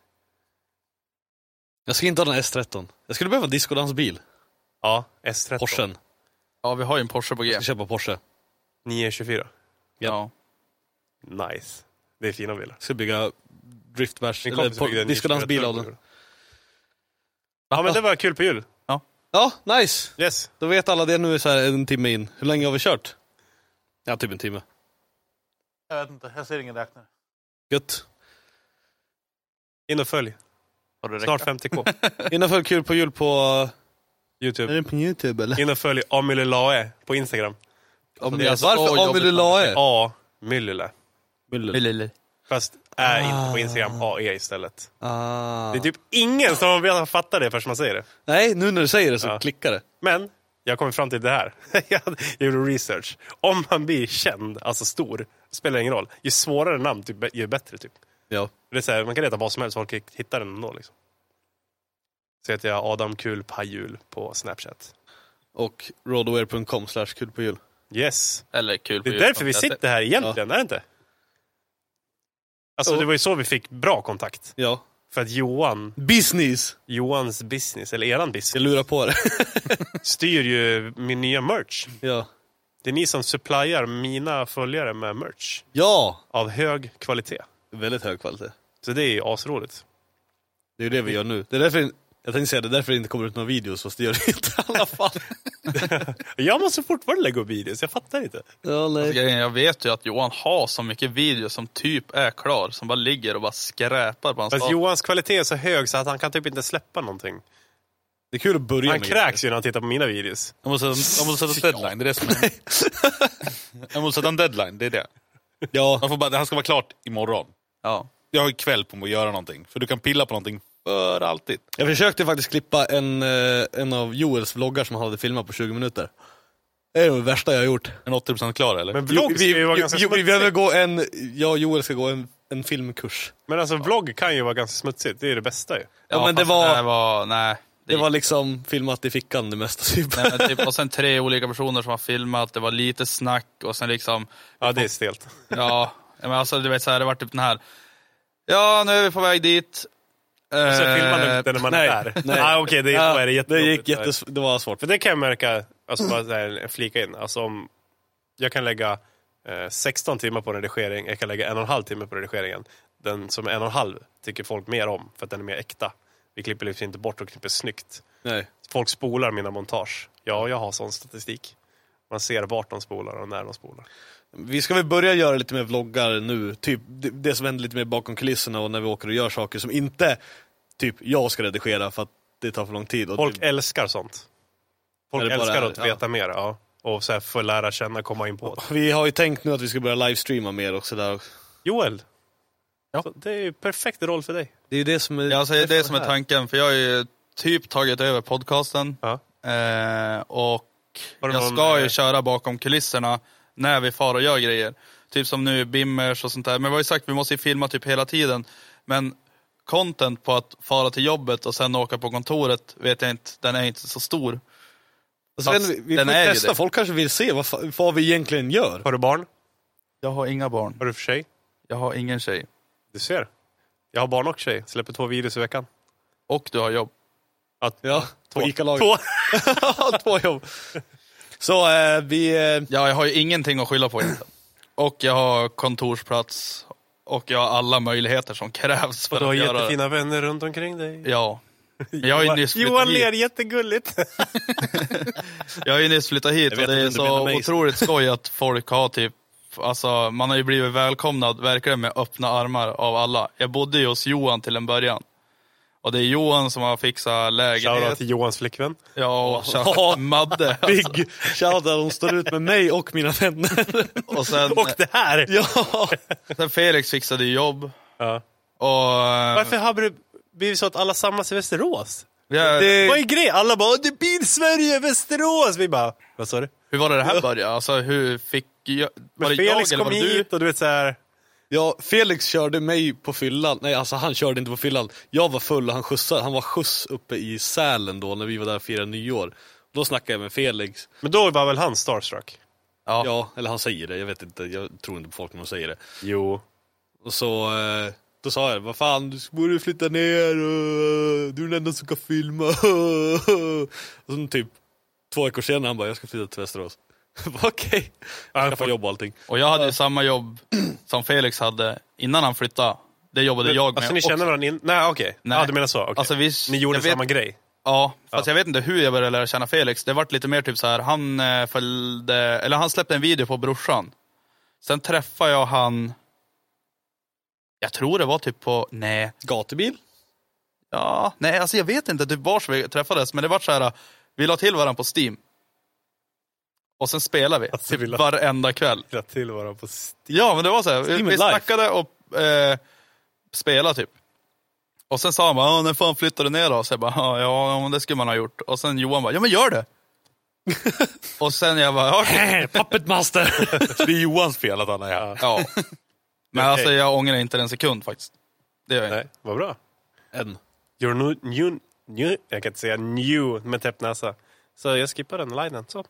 Jag ska inte ha någon S tretton. Jag skulle behöva en discodansbil. Ja, S tretton. Porschen. Ja, vi har ju en Porsche på G. Jag ska köpa Porsche. nio tjugofyra. Ja. Nice. Det är fina bilar. Jag ska bygga driftbash. Min Eller kompis byggde por- en discodansbil av nio den. tjugofyra. Ja, men det var kul på jul. Ja, nice. Yes. Då vet alla det nu så här en timme in. Hur länge har vi kört? Ja, typ en timme. Jag vet inte, jag ser ingen räknare. Gött. In och följ. Har du Snart räcka? femtio k. Innanför kul på jul på... Är YouTube. det på YouTube eller? In och följ Amylelae på Instagram. Om det är så varför jobbigt Amylelae? A. Myllylä. Lille. Fast är inte på Instagram A E istället. Ah. Det är typ ingen som har fattat det förrän man säger det. Nej, nu när du säger det så Ja. klickar det. Men jag kom fram till det här. Jag gjorde research. Om man blir känd, alltså stor, spelar ingen roll. Ju svårare namn, typ, ju bättre. Typ. Ja. Det är så här, man kan heta vad som helst, folk hittar den ändå. Liksom. Så heter jag Adam Kul Pajul på Snapchat. Och roadaware punkt com slash kul på jul. Yes. Eller kul på Det är jul. därför vi sitter här egentligen, är det inte? Alltså Ja. det var ju så vi fick bra kontakt. Ja. För att Johan, Business! Johans business, eller eran Jag business, lurar på det. styr ju min nya merch. ja. Det är ni som supplyar mina följare med merch. Ja! Av hög kvalitet. Väldigt hög kvalitet. Så det är ju asroligt. Det är ju det vi gör nu. Det är därför, jag tänkte säga det är därför det inte kommer ut några videos, fast det gör det inte i alla fall. Jag måste fortfarande lägga upp videos, jag fattar inte. Ja, nej. Grejen, jag vet ju att Johan har så mycket videos som typ är klar, som bara ligger och bara skräpar på hans Fast dator. Johans kvalitet är så hög så att han kan typ inte släppa någonting. Det är kul att börja Han med kräks ju när han tittar på mina videos. Jag måste, jag måste sätta en deadline, det är det som är. Jag måste sätta en deadline, det är det. Ja. Man får bara, det här ska vara klart imorgon. Ja. Jag har ju kväll på mig att göra någonting. För du kan pilla på någonting för alltid. Jag försökte faktiskt klippa en, eh, en av Joels vloggar som han hade filmat på tjugo minuter. Det är det värsta jag har gjort. En åttio procent klar eller? Men vlogg ska ju vara ganska jo, vi smutsigt. behöver gå en, jag och Joel ska gå en, en filmkurs. Men alltså vlogg kan ju vara ganska smutsigt, det är det bästa ju. Ja, men det fast var- här var nej. Det var liksom filmat i fickan det mesta typ. Nej, men typ, och sen tre olika personer som har filmat, det var lite snack och sen liksom, Ja, det är stelt. ja, men alltså du vet så här, det var typ den här, ja nu är vi på väg dit. Och så Eh, filmar man inte när man nej, är där. nej. Ah, Okej, det, Ja, är det, det jättejobbigt. gick jättes, det var svårt. För det kan jag märka, alltså bara så här, flika in. Alltså om jag kan lägga eh, sexton timmar på redigering, jag kan lägga en och en halv timme på redigeringen. Den som är en och en halv tycker folk mer om, för att den är mer äkta. Vi klipper liksom inte bort och klipper snyggt. Nej. Folk spolar mina montage. Ja, jag har sån statistik. Man ser vart de spolar och när de spolar. Vi ska väl börja göra lite mer vloggar nu. Typ det, det som händer lite mer bakom kulisserna och när vi åker och gör saker som inte typ jag ska redigera för att det tar för lång tid. Och Folk typ, älskar sånt. Folk Är det bara älskar är- att veta ja. mer, ja. Och så här få lära känna, komma in på det. vi har ju tänkt nu att vi ska börja livestreama mer och sådär. Joel, Ja. Så det är ju perfekt roll för dig. Det är ju det som är, ja, alltså, det är det som är tanken, för jag har ju typ tagit över podcasten. Ja. Eh, och jag någon, ska ju köra bakom kulisserna när vi far och gör grejer. Typ som nu Bimmers och sånt där. Men vi har ju sagt att vi måste filma typ hela tiden. Men content på att fara till jobbet och sen åka på kontoret, vet jag inte, den är inte så stor. Alltså, vi vi får testa, folk kanske vill se vad, vad vi egentligen gör. Har du barn? Jag har inga barn. Har du för tjej? Jag har ingen tjej. Du ser. Jag har barn och tjej. Släpper två videos i veckan. Och du har jobb. Att, ja, två. Ica-lag. Två. två jobb. Så eh, vi... Eh... Ja, jag har ju ingenting att skylla på egentligen. Och jag har kontorsplats. Och jag har alla möjligheter som krävs för och du har att göra... jättefina vänner runt omkring dig. Ja. Jag har ju nyss flyttat Johan hit. ler jättegulligt. Jag har ju nyss flyttat hit och det är så otroligt skoj att folk har typ, alltså man har ju blivit välkomnad verkligen med öppna armar av alla. Jag bodde ju hos Johan till en början. Och det är Johan som har fixat lägenhet. Shoutout till Johans flickvän. Ja, och shoutout Madde. Alltså. Big shoutout, de står ut med mig och mina vänner. Och, sen, och det här. Ja. Sen Felix fixade jobb. Ja. Och, varför har det blivit så att alla samlas i Västerås? Ja, det... Vad är grejen? Alla bara, det är Bil-Sverige, Västerås. Vi bara, vad sa du? Hur var det det här började? Alltså hur fick jag... Men Felix jag, kom hit du? Och du vet så här... Ja, Felix körde mig på fyllan. Nej, alltså han körde inte på fyllan. Jag var full och han skjutsade. Han var skjuts uppe i Sälen då när vi var där och firade nyår. Då snackade jag med Felix. Men då var väl han starstruck? Ja, ja eller han säger det. Jag vet inte, jag tror inte på folk när de säger det. Jo. Och så... Eh... Då sa jag, vad fan, du borde flytta ner och du är den enda som kan filma. Och så typ två veckor senare han bara, jag ska flytta till Västerås. Okej, okay. Jag ska få jobb och allting. Och jag hade ju samma jobb som Felix hade innan han flyttade. Det jobbade men, jag med. Alltså ni känner varandra in... Nej, okej. Okay. Ja, du menar så. Okay. Alltså, vi... Ni gjorde vet... samma grej. Ja, fast ja. Jag vet inte hur jag började lära känna Felix. Det var lite mer typ så här, han eh, följde... Eller han släppte en video på brorsan. Sen träffade jag han... Jag tror det var typ på, nej. Gatubil? Ja, nej alltså jag vet inte typ var vi träffades. Men det var så här, vi la till varandra på Steam. Och sen spelade vi, alltså, typ vi la... varenda kväll. La till varandra på Steam? Ja, men det var så här, vi, vi snackade och eh, spelade typ. Och sen sa han bara, när fan flyttar du ner då? Så jag bara, ja, ja det skulle man ha gjort. Och sen Johan bara, ja men gör det. Och sen jag bara, okej. Okay. Puppet Master. Det är Johans fel att han är här. Ja. Men okay. Alltså jag ångrar inte en sekund faktiskt. Det gör jag Nej, inte. vad bra. En. You're new, new, new, jag kan inte säga new med täppt näsa. Så jag skippar den linen, så.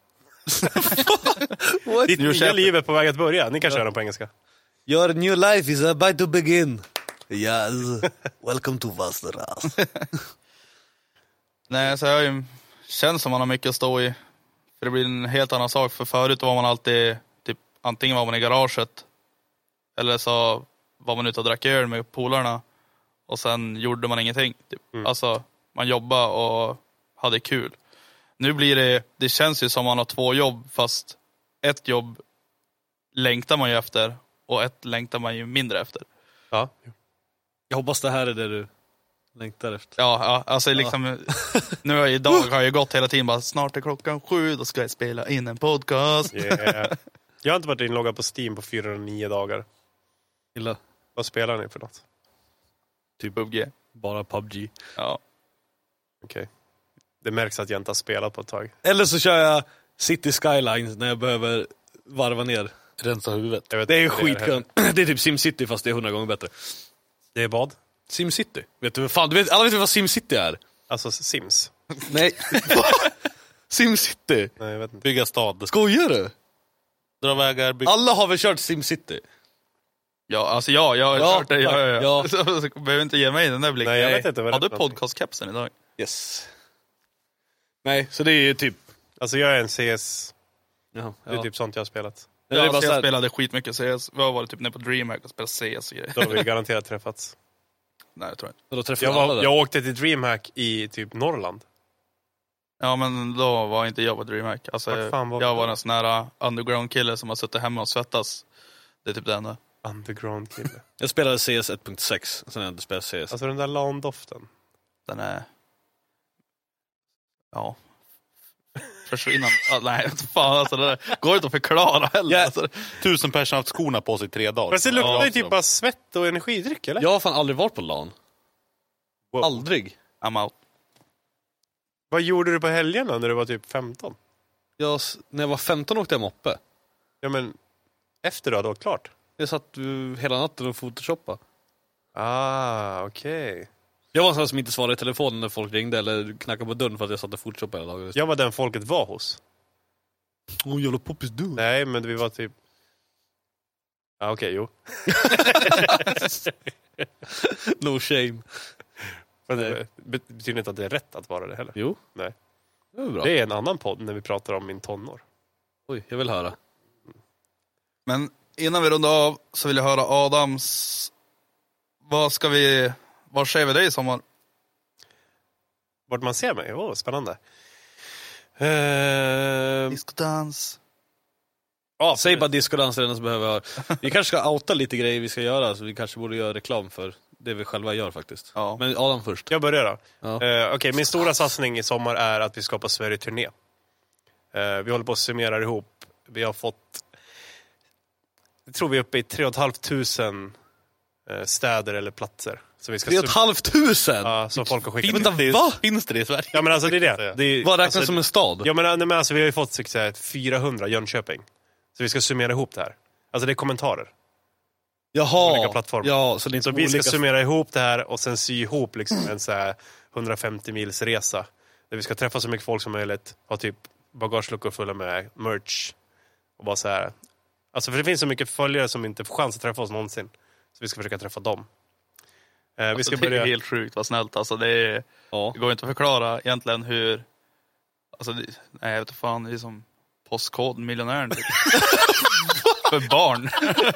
Ditt nya liv är på väg att börja. Ni kan köra den på engelska. Your new life is about to begin. Yes. Welcome to Västerås. Nej, så jag ju, känns som man har mycket att stå i. För det blir en helt annan sak. För förut var man alltid, typ, antingen var man i garaget. Eller så var man ute och drack öl med polarna. Och sen gjorde man ingenting. Typ. Mm. Alltså, man jobbade och hade kul. Nu blir det, det känns ju som man har två jobb. Fast ett jobb längtar man ju efter. Och ett längtar man ju mindre efter. Ja. Jag hoppas det här är det du längtar efter. Ja, ja alltså liksom, ja. Nu har jag, idag har jag gått hela tiden bara, snart är klockan sju, då ska jag spela in en podcast. Yeah. Jag har inte varit inloggad på Steam på fyra hundra nio dagar. Illa. Vad spelar ni för något? Typ P U B G. Bara P U B G. Ja. Okej. Okay. Det märks att jag inte har spelat på ett tag. Eller så kör jag City Skylines när jag behöver varva ner. Rensa huvudet. Det är skitskönt. Det, det är typ SimCity fast det är hundra gånger bättre. Det är vad? SimCity. Vet du, fan, du vet, alla vet vad SimCity är. Alltså Sims. Nej. SimCity. Nej, jag vet inte. Bygga stad. Skojar du? Dra vägar. Bygga... Alla har väl kört SimCity? Ja, alltså ja, jag har ja, hört det. Ja, ja, ja. ja. Så, så, så behöver inte ge mig den där blicken. Nej, jag vet inte vad har du podcast-capsen idag? Yes. Nej, så det är ju typ... Alltså jag är en C S... Jaha, det är ja. typ sånt jag har spelat. Ja, jag, jag här... spelade skitmycket C S. Vi har varit typ nere på DreamHack och spelat C S och grejer. Då har vi garanterat träffats. Nej, jag tror inte. Då träffade jag, var, jag åkte till DreamHack i typ Norrland. Ja, men då var inte jag på DreamHack. Alltså, var jag var en sån här underground-kille som har suttit hemma och svettas. Det är typ det enda. Underground-kille. Jag spelade C S ett punkt sex, sen har jag inte spelat C S. Alltså den där landoften. Den är... Ja. försvinna. Ah, nej, fan alltså det där går inte att förklara heller. Ja, Alltså, tusen personer har haft skorna på sig i tre dagar. Men det luktar ju Ja, typ så. bara svett och energidryck, eller? Jag har fan aldrig varit på LAN. Wow. Aldrig. I'm out. Vad gjorde du på helgerna när du var typ femton? Jag, s- när jag var femton åkte jag moppe. Ja, men efter då, då klart. Jag satt uh, hela natten och photoshoppade. Ah, okej. Okay. Jag var en sån som inte svarade i telefonen när folk ringde eller knackade på dörren för att jag satt och photoshoppade hela dagen. Jag var den folket var hos. Åh, oh, jävla poppis du. Nej, men vi var typ... Ja, okej, okay, jo. No shame. Men det betyder inte att det är rätt att vara det heller. Jo. Nej. Det är bra. Det är en annan podd när vi pratar om min tonår. Oj, jag vill höra. Men innan vi rundar av så vill jag höra Adams. Vad ska vi... Vad sker vi dig i sommar? Vart man ser mig? Åh, oh, spännande. Uh... Diskodans. Ja, säg bara discodanser den som behöver. Vi kanske ska outa lite grejer vi ska göra, så vi kanske borde göra reklam för det vi själva gör faktiskt. Ja. Men Adam först. Jag börjar då. Ja. Uh, Okej, okay, min stora satsning i sommar är att vi ska på Sverige-turné. Uh, vi håller på att summera ihop. Vi har fått... Jag tror vi är uppe i tre och ett halvt tusen uh, städer eller platser. Så vi ska tre och ett halvt tusen? Ja, som folk har skickat. Vänta, va? Finns det i Sverige? Ja, men alltså det är det. det är, Vad räknas alltså, som en stad? Ja, men, nej, men alltså vi har ju fått så att säga, fyrahundra Jönköping. Så vi ska summera ihop det här. Alltså det är kommentarer. Jaha. Olika plattformar. Ja, så det är inte Så vi ska olika... summera ihop det här och sen sy ihop liksom en så här hundrafemtio mils resa. Där vi ska träffa så mycket folk som möjligt. Ha typ bagageluckor fulla med merch. Och bara så här. Alltså för det finns så mycket följare som inte får chans att träffa oss någonsin. Så vi ska försöka träffa dem. Eh, vi Alltså, ska det börja... är helt sjukt, vad snällt. Alltså, det, är, Ja. det går inte att förklara egentligen hur... Alltså, det, nej, jag vet inte fan, det är som postkodmiljonären. Typ. För barn.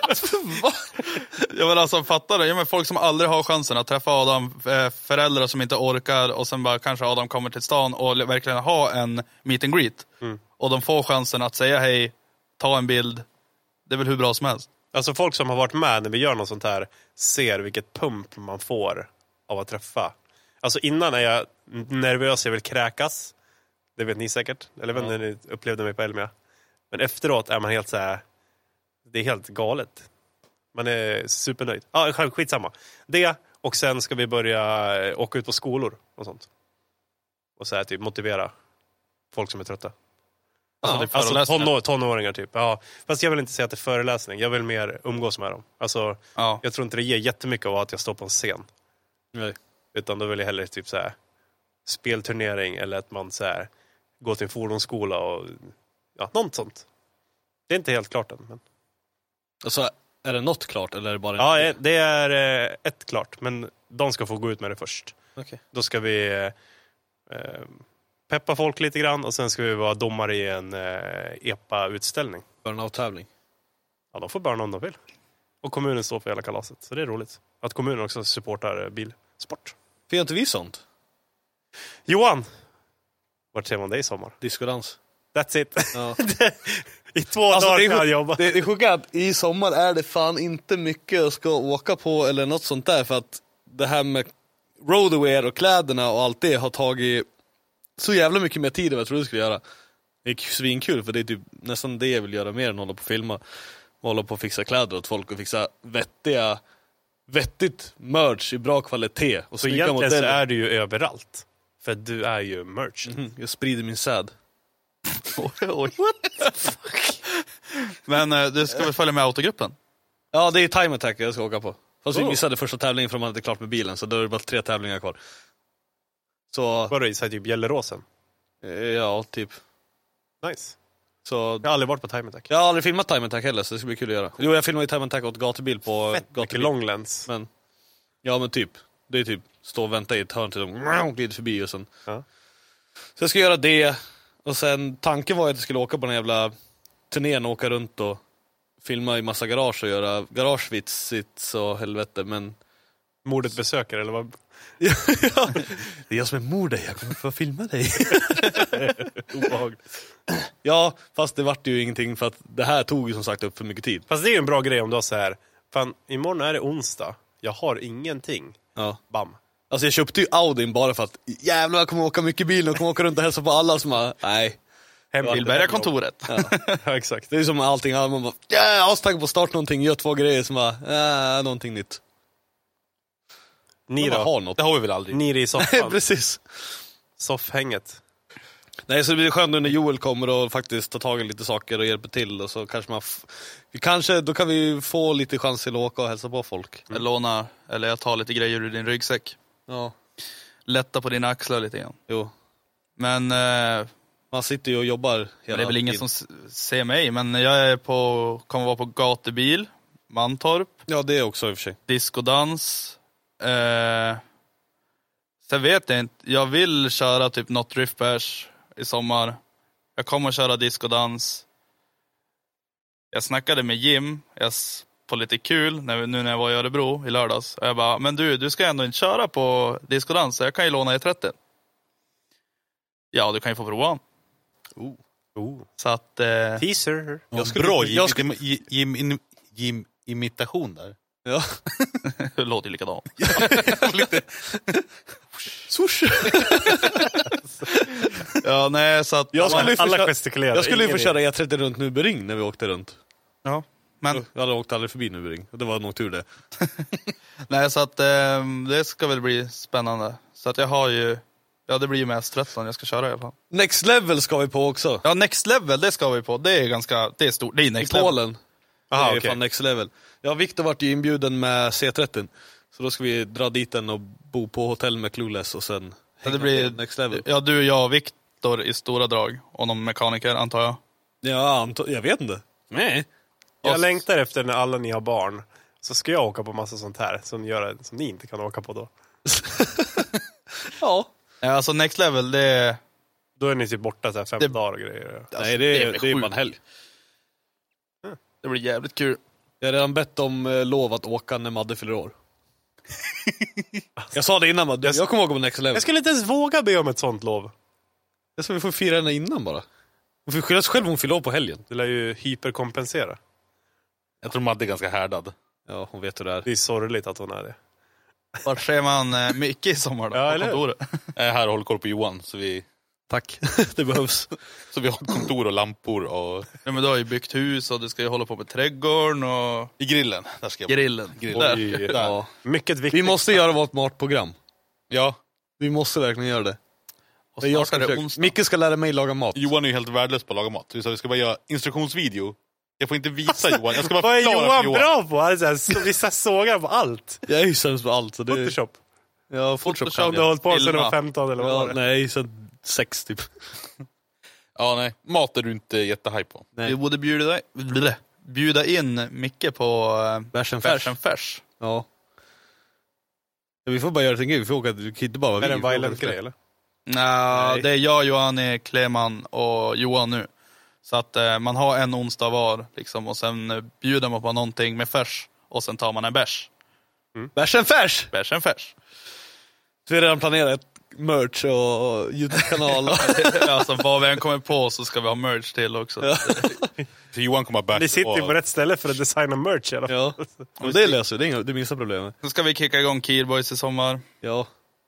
Jag vill alltså fatta det. Ja, men folk som aldrig har chansen att träffa Adam, föräldrar som inte orkar och sen bara kanske Adam kommer till stan och verkligen ha en meet and greet. Mm. Och de får chansen att säga hej, ta en bild. Det är väl hur bra som helst. Alltså folk som har varit med när vi gör något sånt här ser vilket pump man får av att träffa. Alltså innan är jag nervös, jag vill kräkas. Det vet ni säkert. Eller vem ni upplevde mig på Elmia. Men efteråt är man helt så här. Det är helt galet. Man är supernöjd. Ja, ah, skitsamma. Det, och sen ska vi börja åka ut på skolor och sånt. Och så här typ motivera folk som är trötta. Alltså, Ja, alltså tonår, tonåringar typ. Ja, fast jag vill inte säga att det är föreläsning. Jag vill mer umgås med dem. Alltså, Ja. jag tror inte det ger jättemycket av att jag står på en scen. Nej. Utan då vill jag hellre typ så här spelturnering eller att man så här går till en fordonsskola och ja, något sånt. Det är inte helt klart än. Men... Alltså, är det något klart eller är det bara en... Ja, det är eh, ett klart. Men de ska få gå ut med det först. Okej. Då ska vi eh, peppa folk lite grann och sen ska vi vara domare i en eh, E P A-utställning. Burnout-tävling. Ja, de får börna om de vill. Och kommunen står för hela kalaset. Så det är roligt. Att kommunen också supportar bilsport. För inte vi sånt? Johan! Vart ser man dig i sommar? Diskodans. That's it. Ja. I två Alltså, dagar det är kan sjuk- jag jobba. Det, det är sjukt att i sommar är det fan inte mycket jag ska åka på eller något sånt där, för att det här med roadwear och kläderna och allt det har tagit så jävla mycket mer tid än vad jag trodde det skulle göra. Det är svinkul, för det är typ nästan det jag vill göra mer än hålla på och filma. Och hålla på och fixa kläder åt folk och fixa vettiga vettigt merch i bra kvalitet och Så snygga egentligen modeller. så är du ju överallt. För du är ju merch. Mhm, jag sprider min säd. Oj, oj. Men eh, du ska väl följa med autogruppen? Ja, det är Time Attack jag ska åka på. Fast vi Oh. missade första tävlingen för man hade klart med bilen, så då är det bara tre tävlingar kvar. Så, Var det i så här typ Gelleråsen? eh, ja, typ. Nice. Så, Jag har aldrig varit på Time Attack. jag har aldrig filmat Time Attack heller, så det ska bli kul att göra. Jo, jag filmade ju Time Attack åt gatubil på Fett mycket gatubil. långlens. Men, ja men typ. Det är typ, stå och vänta i ett hörn till de glider förbi och sen. Ja. Så jag ska göra det. Och sen, tanken var att jag skulle åka på den jävla turnén och åka runt och filma i massa garage och göra garagevitsits och helvete, men Mordet besöker eller vad? ja, det är jag som är mor dig, jag kommer få filma dig. Obehagligt. Ja, fast det vart ju ingenting för att det här tog ju som sagt upp för mycket tid. Fast det är ju en bra grej om du har så här. Fan, imorgon är det onsdag. Jag har ingenting. Ja. Bam. Alltså jag köpte ju Audin bara för att jävlar jag kommer åka mycket bil och kommer åka runt och hälsa på alla som har, nej. Hembillberga-kontoret. Ja. Ja, exakt. Det är som allting. Man bara, ja, jag är astaggad på att starta någonting. Gör två grejer som bara, äh, någonting nytt. Ni då? då? Har något. Det har vi väl aldrig. Ni i soffan. Precis. Soffhänget. Nej, så det blir skönt när Joel kommer och faktiskt tar tag i lite saker och hjälper till. Och så kanske man... F- vi kanske, då kan vi få lite chans till att åka och hälsa på folk. Jag lånar, eller jag tar lite grejer ur din ryggsäck. Ja. Lätta på dina axlar lite grann. Jo. Men... Eh, Man sitter ju och jobbar hela Men det är väl ingen tiden. som ser mig, men jag är på, kommer vara på gatubil, Mantorp. Ja, det är också i och för sig. Diskodans. Eh, sen vet jag inte, jag vill köra typ något driftbash i sommar. Jag kommer att köra diskodans. Jag snackade med Jim jag, s- på lite kul när, nu när jag var i Örebro i lördags. Och jag bara, men du, du ska ändå inte köra på diskodans, så jag kan ju låna E trettio. Ja, du kan ju få prova den. Oh. Oh. Så att... Eh, Teaser. Jag skulle, bra jag skulle- Jim, Jim, Jim, Jim imitation där. Ja. det låter ju likadant. Lite. Swoosh. Ja, nej, så att... Jag skulle ju få Alla köra, gestikulerar. jag skulle ju få Ingen- köra E trettio runt Nubering när vi åkte runt. Ja, men... Jag hade åkt aldrig förbi Nubering. Det var nog tur det. Nej, så att eh, det ska väl bli spännande. Så att jag har ju... Ja, det blir ju med S tretton jag ska köra i alla fall. Next level ska vi på också. Ja, Next Level, det ska vi på. Det är ganska... Det är stort. Det är I Next Level. Polen. Aha, det är okej. fan next level. Ja, Victor vart ju inbjuden med C trettio. Så då ska vi dra dit den och bo på hotell med Clueless och sen Ja, det hänga blir... med next level. Ja, du, jag och Viktor i stora drag. Och någon mekaniker, antar jag. Ja, anto- jag vet inte. Nej. Jag Och- längtar efter när alla ni har barn. Så ska jag åka på massa sånt här som, gör, som ni inte kan åka på då. Ja. Ja, alltså Next Level, det är... Då är ni typ borta så här fem Det- dagar och grejer. Nej, det är, det är det är sjukt. bara en helg. Det blir jävligt kul. Jag har redan bett om eh, lov att åka när Madde fyller år. Jag sa det innan, Madde. Jag kommer åka på next level. Jag skulle inte ens våga be om ett sånt lov. Jag ska vi får fira henne innan bara. Hon får skylla sig själv om hon fyller år på helgen. Det lär ju hyperkompensera. Jag tror Madde är ganska härdad. Ja, hon vet hur det är. Det är sorgligt att hon är det. Vart ser man eh, Micke i sommar då? Ja, På eller hur? kontoret. Jag är här och håller koll på Johan, så vi, Tack. Det behövs. så vi har ett kontor och lampor och... Ja, men du har ju byggt hus och du ska ju hålla på med trädgården och I grillen, där ska jag... grillen. Grillen. Där. Där. Ja. Mycket viktigt. Vi måste göra vårt matprogram. Ja, Vi måste verkligen göra det. Och Det är jag snart ska är det försöka. onsdag. Micke ska lära mig laga mat. Johan är ju helt värdelös på att laga mat. Så vi ska bara göra instruktionsvideo. Jag får inte visa Johan, jag ska bara Vad är förklara Johan för Johan. bra på? Han är så här, så- vissa sågar på allt. Jag är ju sämst på allt. Så det... Photoshop. Ja, Photoshop Som kan du har jag. hållit på sedan du Filma. var femton eller vad Ja, var det? nej, sen sex typ. Ja, nej. Mat är du inte jättehype på. Vi Nej. borde bjuda, blä, bjuda in Micke på äh, Bärs and färs. Bärs and färs. Ja. Ja, vi får bara göra det en grej. Vi får åka, vi kan inte bara vara Är det en vi får åka violent till- grej eller? Nja, Nej. det är jag, Johan, Kleman och Johan nu. Så att eh, man har en onsdag var liksom, och sen eh, bjuder man på någonting med färs. Och sen tar man en bärs. Bärs and färs! Bärs and färs. Så vi har redan planerat merch och YouTube-kanal. Alltså vad vi än kommer på så ska vi ha merch till också. Så Johan kommer bara Ni sitter ju och... på rätt ställe för att designa merch i alla fall. Ja, men det löser vi. Det är inga- det minsta problemet. Nu ska vi kicka igång Keyboys i sommar. Ja,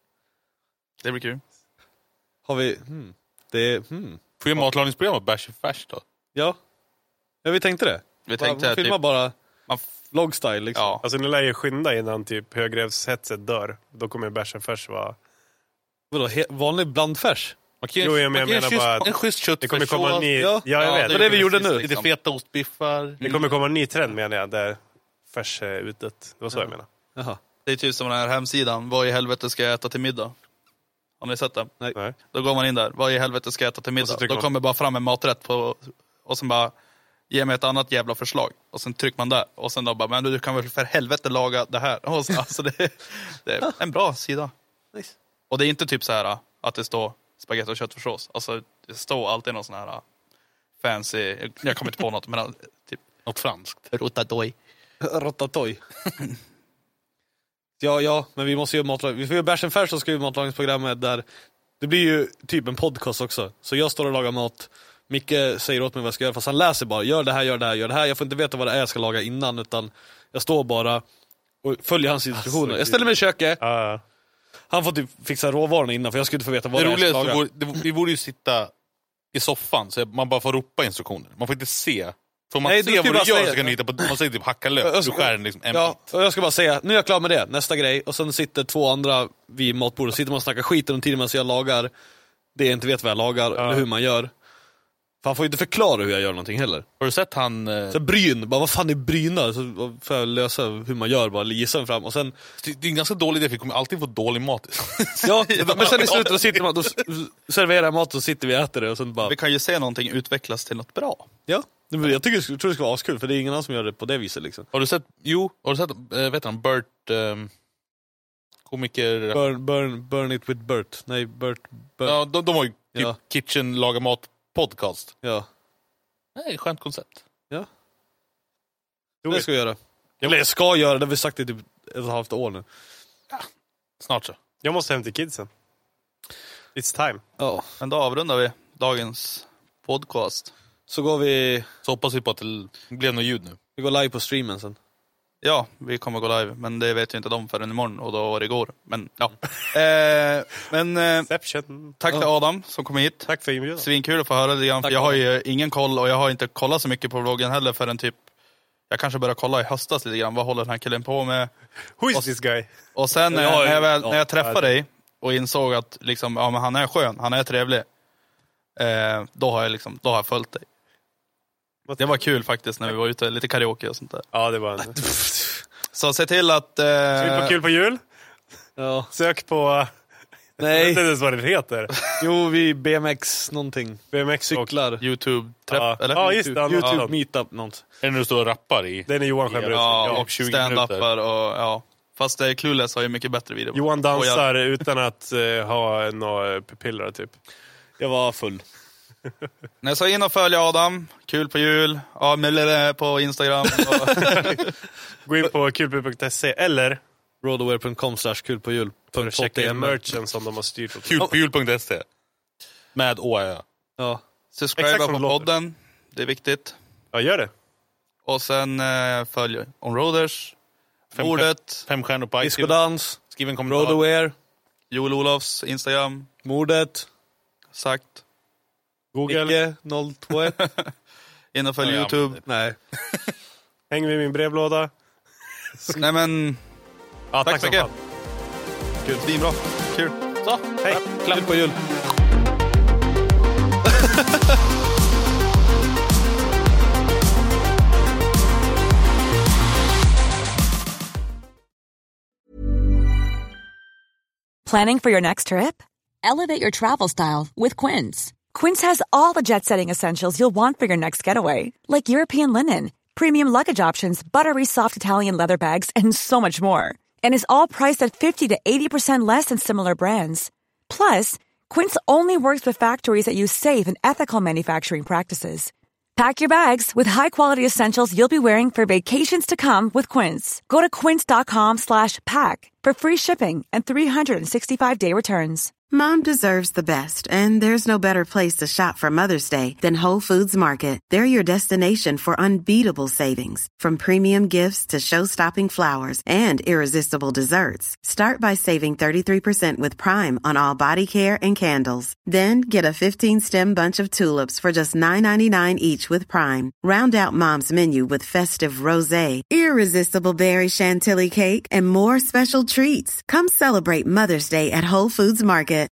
Det blir kul. har vi... Hmm. Det är... Hmm. Får vi matlagningsprogram och bärs och färs då? Ja. Ja, vi tänkte det. Vi Bara- tänkte man filmar typ, bara man, vlogstyle liksom. ja, Alltså ni lär ju skynda innan typ högrevshetset dör. Då kommer bärsen färs vara... Vadå, he- vanlig blandfärs? Man kan, Jo, jag man kan menar en, bara- schysst, en schysst kött. Det kommer komma en ny... Ja, Ja. jag Ja, vet. Det var det vi gjorde precis, nu. liksom. Lite feta ostbiffar. Det kommer komma en ny trend menar jag, där färs är utdött. Det var så jag menar. Jaha. det är typ som den här hemsidan. Vad i helvete ska jag äta till middag? Har ni sett den? Nej. Då går man in där. Vad i helvete ska jag äta till Och middag? så trycker Då man- kommer bara fram en maträtt på, och sen bara ge mig ett annat jävla förslag. Och sen trycker man där. Och sen då bara, men du kan väl för helvete laga det här. Och så, alltså det, det är en bra sida. Nice. Och det är inte typ så här att det står spagetti och köttfärssås. Alltså det står alltid någon sån här fancy, jag kommer inte på något, men typ Något franskt. ratatouille. Ratatouille. ja, ja, men vi måste ju matlag... Vi får göra bärs and färs och ska vi matlagningsprogrammet där... Det blir ju typ en podcast också. Så jag står och lagar mat. Micke säger åt mig vad jag ska göra, fast han läser bara. Gör det här, gör det här, gör det här. Jag får inte veta vad det är jag ska laga innan, utan jag står bara och följer hans instruktioner. Alltså, jag ställer mig i köket. Ja, ja. Han får typ fixa råvarorna innan, för jag skulle inte få veta vad Det det är jag roliga ska är laga. att vi borde ju sitta i soffan så man bara får ropa instruktioner. Man får inte se. Får man Nej, se du vad ska du bara gör säga- så kan du hitta på, man säger typ hacka lök. Du skär den liksom en Ja, bit. och jag ska bara säga, nu är jag klar med det, nästa grej. Och sen sitter två andra vid matbordet, sitter man och snackar skit under tiden medan jag lagar det jag inte vet vad jag lagar, eller hur man gör. För han får ju inte förklara hur jag gör någonting heller. Har du sett han... Eh... Så bryn, bara vad fan är brynar? Så får jag lösa hur man gör, bara gissa mig fram. Och sen, Det det är en ganska dålig idé för vi kommer alltid få dålig mat. ja, men sen i slutet då sitter man, då serverar jag mat och sitter vi och äter det och sen bara... Vi kan ju se någonting utvecklas till något bra. Ja, men jag tycker, jag tror det ska vara askul, för det är ingen annan som gör det på det viset liksom. Har du sett, jo, har du sett, äh, vet han, Bert, eh, komiker... Burn, burn, burn it with Bert. Nej, Bert, Bert. Ja, de, de har ju typ Ja. Kitchen Laga Mat podcast. Ja. Nej, skönt koncept. Ja. Det ska jag göra. Eller jag ska göra, det har vi sagt i typ ett och ett halvt år nu. Snart så. Jag måste hem till kidsen. It's time. Ja. Men då avrundar vi dagens podcast. Så går vi, Så hoppas vi på att det blev något ljud nu. vi går live på streamen sen. Ja, vi kommer gå live, men det vet ju inte de förrän imorgon och då var det igår. Men ja. eh, men eh, Inception. tack till Adam som kom hit. Tack för inbjudan. Svinkul att få höra lite grann, för Tack, jag har ju ingen koll och jag har inte kollat så mycket på vloggen heller förrän typ, jag kanske började kolla i höstas lite grann, vad håller den här killen på med? Who is this guy? Och sen när, Ja, när, jag, väl, ja, när jag träffade ja. dig och insåg att liksom, ja, men han är skön, han är trevlig, eh, då har jag liksom, då har jag följt dig. Det var kul faktiskt när vi var ute, lite karaoke och sånt där. Ja, det var en... Så se till att... Eh, Ska vi på kul på jul? Ja. Sök på... Jag vet Nej. inte ens vad det heter. Jo, vi B M X någonting. B M X och... Cyklar. YouTube-träff, Ja. eller? Ja, just det. YouTube, YouTube Ja. meetup, något. Är det när du står och rappar i? Den är Johan skämmer ut. Ja, Ja. och tjugo stand-upar och ja. Fast det är Clueless har ju mycket bättre video. Johan Och jag- dansar utan att uh, ha några pupiller typ. Jag var full. Nej, så in och följ Adam. Kul på jul. Ja, Mille på Instagram. Och Gå in på kulpur punkt se eller roadaware punkt com slash kul på jul. för att checka in merchen som de har styrt åt. Kulpjul punkt se. Med Å Ö. Ja. subscribe Exakt som på det låter. podden. Det är viktigt. Ja, gör det. Och sen eh, följ Onroaders. Fem, Mordet. fem stjärnor på iTunes. Discodans. Skriv en kommentar. Roadaware. Joel Olofs Instagram. Mordet. Sagt. Google. Micke noll två ett. In och följ Ja, YouTube. Nej. Häng vid min brevlåda. Nej men, Ja, tack tack så så mycket. mycket. Kul. Svinbra. Kul. Så, Hej. Kul på jul. Planning for your next trip? Elevate your travel style with Quince. Quince has all the jet-setting essentials you'll want for your next getaway, like European linen, premium luggage options, buttery soft Italian leather bags, and so much more. And is all priced at fifty to eighty percent less than similar brands. Plus, Quince only works with factories that use safe and ethical manufacturing practices. Pack your bags with high-quality essentials you'll be wearing for vacations to come with Quince. Go to quince.com slash pack for free shipping and three sixty-five day returns. Mom deserves the best, and there's no better place to shop for Mother's Day than Whole Foods Market. They're your destination for unbeatable savings, from premium gifts to show-stopping flowers and irresistible desserts. Start by saving thirty-three percent with Prime on all body care and candles. Then get a fifteen-stem bunch of tulips for just nine ninety-nine each with Prime. Round out Mom's menu with festive rosé, irresistible berry chantilly cake, and more special treats. Come celebrate Mother's Day at Whole Foods Market.